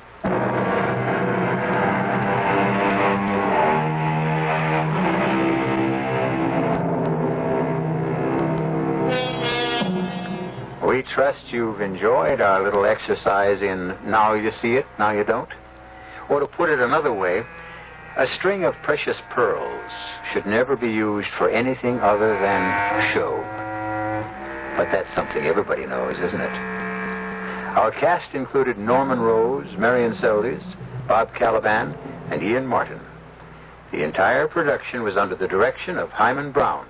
We trust you've enjoyed our little exercise in Now You See It, Now You Don't. Or to put it another way, a string of precious pearls should never be used for anything other than show. But that's something everybody knows, isn't it? Our cast included Norman Rose, Marion Seldes, Bob Caliban, and Ian Martin. The entire production was under the direction of Hyman Brown.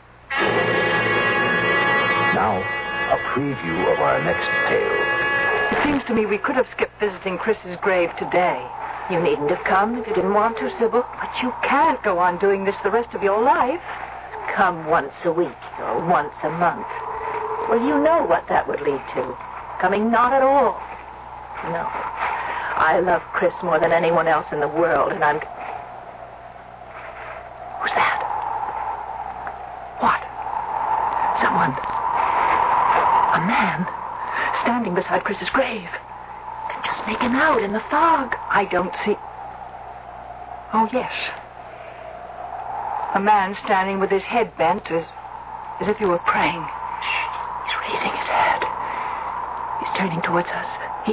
Now, a preview of our next tale. It seems to me we could have skipped visiting Chris's grave today. You needn't have come if you didn't want to, Sybil. But you can't go on doing this the rest of your life. Come once a week or once a month. Well, you know what that would lead to. Coming not at all. No. I love Chris more than anyone else in the world, and I'm... Who's that? What? Someone. A man standing beside Chris's grave. Can just make him out in the fog. I don't see... Oh, yes. A man standing with his head bent as if he were praying. He's raising his head. He's turning towards us.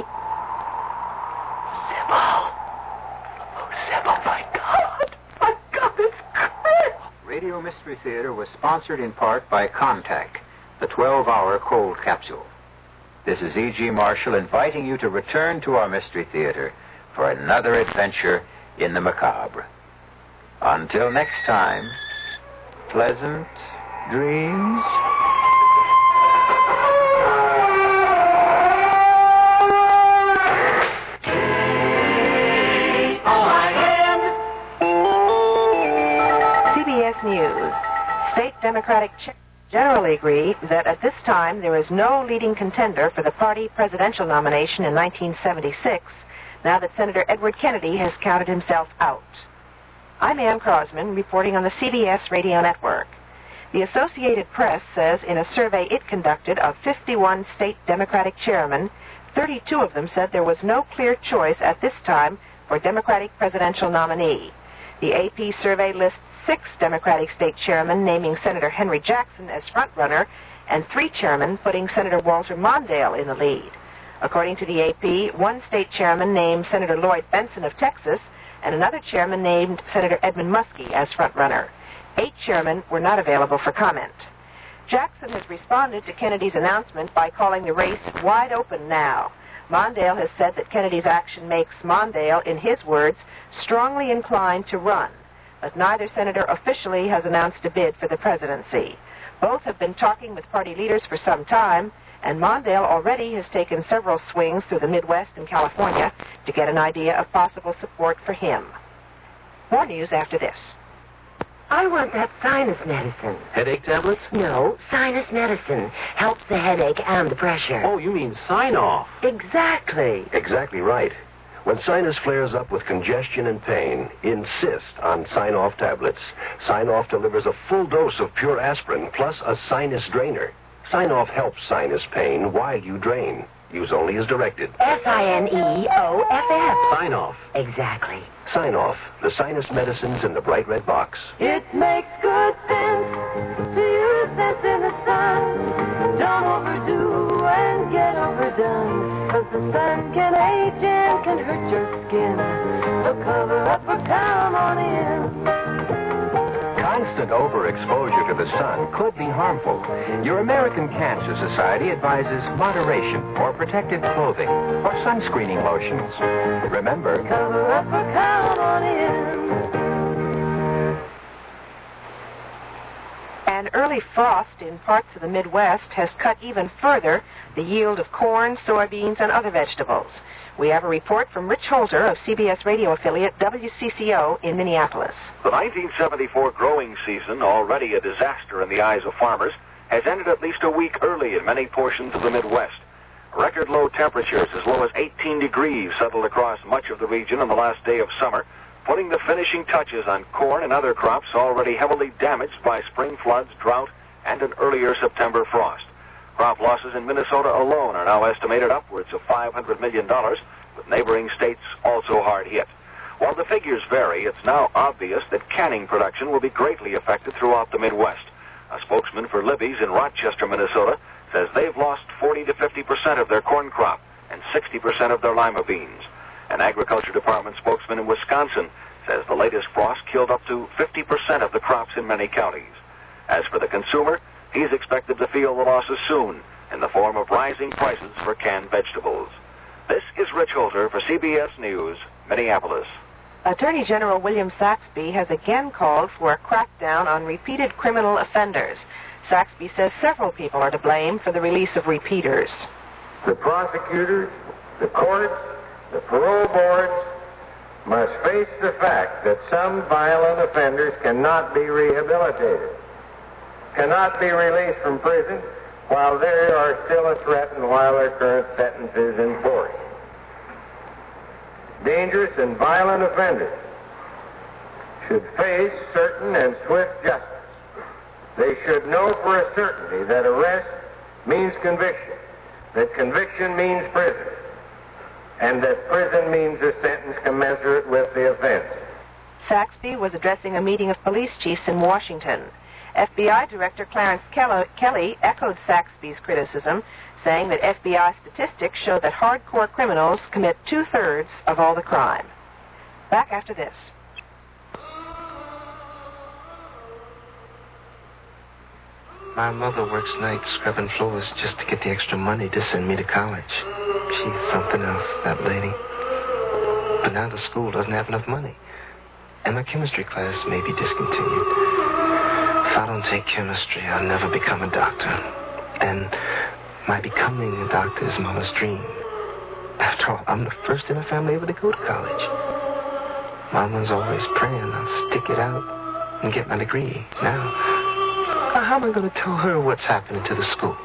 Sybil. Oh, Sybil, my God. My God, it's Chris. Radio Mystery Theater was sponsored in part by Contact, the 12-hour cold capsule. This is E.G. Marshall inviting you to return to our Mystery Theater for another adventure in the macabre. Until next time, pleasant dreams. CBS News. State Democratic generally agree that at this time there is no leading contender for the party presidential nomination in 1976, now that Senator Edward Kennedy has counted himself out. I'm Ann Crosman, reporting on the CBS Radio Network. The Associated Press says in a survey it conducted of 51 state Democratic chairmen, 32 of them said there was no clear choice at this time for Democratic presidential nominee. The AP survey lists 6 Democratic state chairmen, naming Senator Henry Jackson as frontrunner, and 3 chairmen putting Senator Walter Mondale in the lead. According to the AP, 1 state chairman named Senator Lloyd Bentsen of Texas, and another chairman named Senator Edmund Muskie as frontrunner. 8 chairmen were not available for comment. Jackson has responded to Kennedy's announcement by calling the race wide open now. Mondale has said that Kennedy's action makes Mondale, in his words, strongly inclined to run. But neither senator officially has announced a bid for the presidency. Both have been talking with party leaders for some time, and Mondale already has taken several swings through the Midwest and California to get an idea of possible support for him. More news after this. I want that sinus medicine. Headache tablets? No, sinus medicine. Helps the headache and the pressure. Oh, you mean Sign-Off. Exactly. Exactly right. When sinus flares up with congestion and pain, insist on Sign-Off tablets. Sign-Off delivers a full dose of pure aspirin plus a sinus drainer. Sign-Off helps sinus pain while you drain. Use only as directed. Signoff. Sign-Off. Exactly. Sign-Off, the sinus medicines in the bright red box. It makes good sense to use this in the sun. Don't overdo and get overdone, 'cause the sun can age and can hurt your skin. So cover up or come on in. Constant overexposure to the sun could be harmful. Your American Cancer Society advises moderation or protective clothing or sunscreening lotions. Remember, Cover up or come on in. An early frost in parts of the Midwest has cut even further the yield of corn, soybeans, and other vegetables. We have a report from Rich Holter of CBS radio affiliate WCCO in Minneapolis. The 1974 growing season, already a disaster in the eyes of farmers, has ended at least a week early in many portions of the Midwest. Record low temperatures as low as 18 degrees settled across much of the region on the last day of summer, putting the finishing touches on corn and other crops already heavily damaged by spring floods, drought, and an earlier September frost. Crop losses in Minnesota alone are now estimated upwards of $500 million, with neighboring states also hard hit. While the figures vary, it's now obvious that canning production will be greatly affected throughout the Midwest. A spokesman for Libby's in Rochester, Minnesota, says they've lost 40 to 50% of their corn crop and 60% of their lima beans. An Agriculture Department spokesman in Wisconsin says the latest frost killed up to 50% of the crops in many counties. As for the consumer, he's expected to feel the losses soon in the form of rising prices for canned vegetables. This is Rich Holter for CBS News, Minneapolis. Attorney General William Saxby has again called for a crackdown on repeated criminal offenders. Saxby says several people are to blame for the release of repeaters. The prosecutors, the courts, the parole boards must face the fact that some violent offenders cannot be rehabilitated, cannot be released from prison while they are still a threat and while their current sentence is in force. Dangerous and violent offenders should face certain and swift justice. They should know for a certainty that arrest means conviction, that conviction means prison, and that prison means a sentence commensurate with the offense. Saxby was addressing a meeting of police chiefs in Washington. FBI Director Clarence Kelly echoed Saxby's criticism, saying that FBI statistics show that hardcore criminals commit 2/3 of all the crime. Back after this. My mother works nights scrubbing floors just to get the extra money to send me to college. She's something else, that lady. But now the school doesn't have enough money. And my chemistry class may be discontinued. If I don't take chemistry, I'll never become a doctor. And my becoming a doctor is Mama's dream. After all, I'm the first in the family ever to go to college. Mama's always praying I'll stick it out and get my degree. Now, how am I going to tell her what's happening to the school?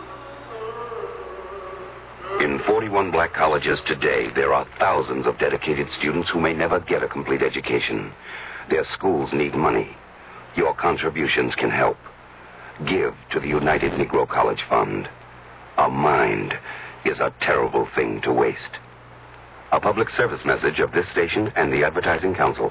In 41 black colleges today, there are thousands of dedicated students who may never get a complete education. Their schools need money. Your contributions can help. Give to the United Negro College Fund. A mind is a terrible thing to waste. A public service message of this station and the Advertising Council.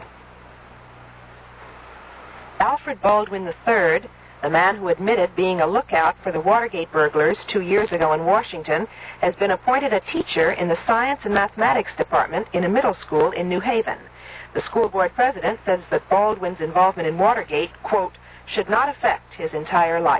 Alfred Baldwin III, the man who admitted being a lookout for the Watergate burglars 2 years ago in Washington, has been appointed a teacher in the Science and Mathematics Department in a middle school in New Haven. The school board president says that Baldwin's involvement in Watergate, quote, should not affect his entire life.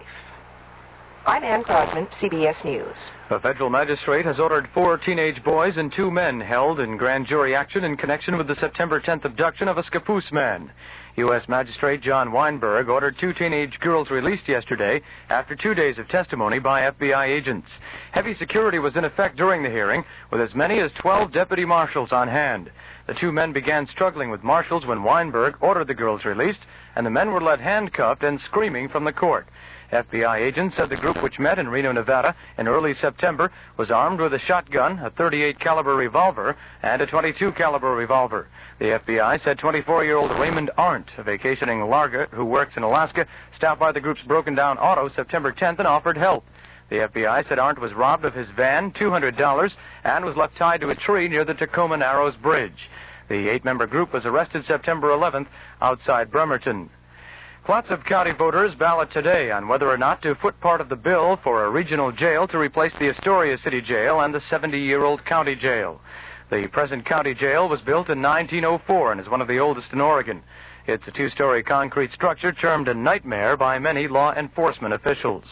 I'm Ann Crosman, CBS News. A federal magistrate has ordered 4 teenage boys and 2 men held in grand jury action in connection with the September 10th abduction of a Scappoose man. U.S. Magistrate John Weinberg ordered 2 teenage girls released yesterday after 2 days of testimony by FBI agents. Heavy security was in effect during the hearing, with as many as 12 deputy marshals on hand. The 2 men began struggling with marshals when Weinberg ordered the girls released, and the men were led handcuffed and screaming from the court. FBI agents said the group, which met in Reno, Nevada in early September, was armed with a shotgun, a .38 caliber revolver, and a .22 caliber revolver. The FBI said 24-year-old Raymond Arndt, a vacationing Larga who works in Alaska, stopped by the group's broken-down auto September 10th and offered help. The FBI said Arndt was robbed of his van, $200, and was left tied to a tree near the Tacoma Narrows Bridge. The 8-member group was arrested September 11th outside Bremerton. Clatsop County voters ballot today on whether or not to foot part of the bill for a regional jail to replace the Astoria City Jail and the 70-year-old county jail. The present county jail was built in 1904 and is one of the oldest in Oregon. It's a 2-story concrete structure termed a nightmare by many law enforcement officials.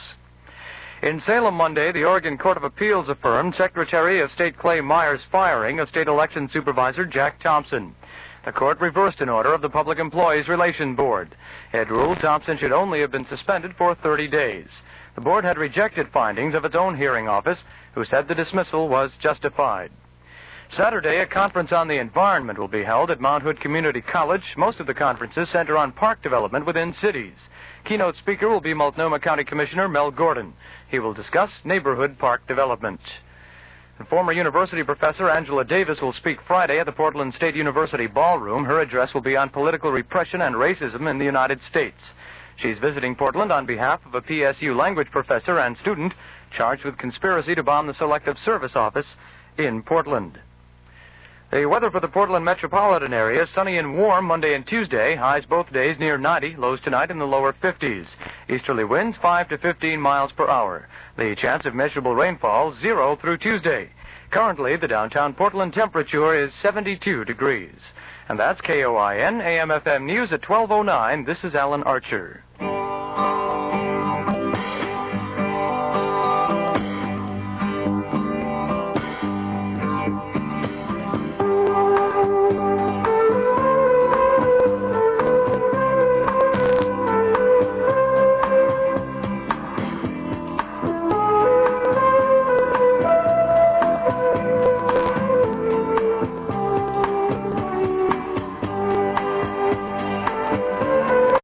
In Salem Monday, the Oregon Court of Appeals affirmed Secretary of State Clay Myers' firing of State Election Supervisor Jack Thompson. The court reversed an order of the Public Employees Relation Board. It ruled Thompson should only have been suspended for 30 days. The board had rejected findings of its own hearing office, who said the dismissal was justified. Saturday, a conference on the environment will be held at Mount Hood Community College. Most of the conferences center on park development within cities. Keynote speaker will be Multnomah County Commissioner Mel Gordon. He will discuss neighborhood park development. The former university professor Angela Davis will speak Friday at the Portland State University Ballroom. Her address will be on political repression and racism in the United States. She's visiting Portland on behalf of a PSU language professor and student charged with conspiracy to bomb the Selective Service Office in Portland. The weather for the Portland metropolitan area, sunny and warm Monday and Tuesday. Highs both days near 90, lows tonight in the lower 50s. Easterly winds 5 to 15 miles per hour. The chance of measurable rainfall 0 through Tuesday. Currently, the downtown Portland temperature is 72 degrees. And that's KOIN AM/FM News at 12:09. This is Alan Archer.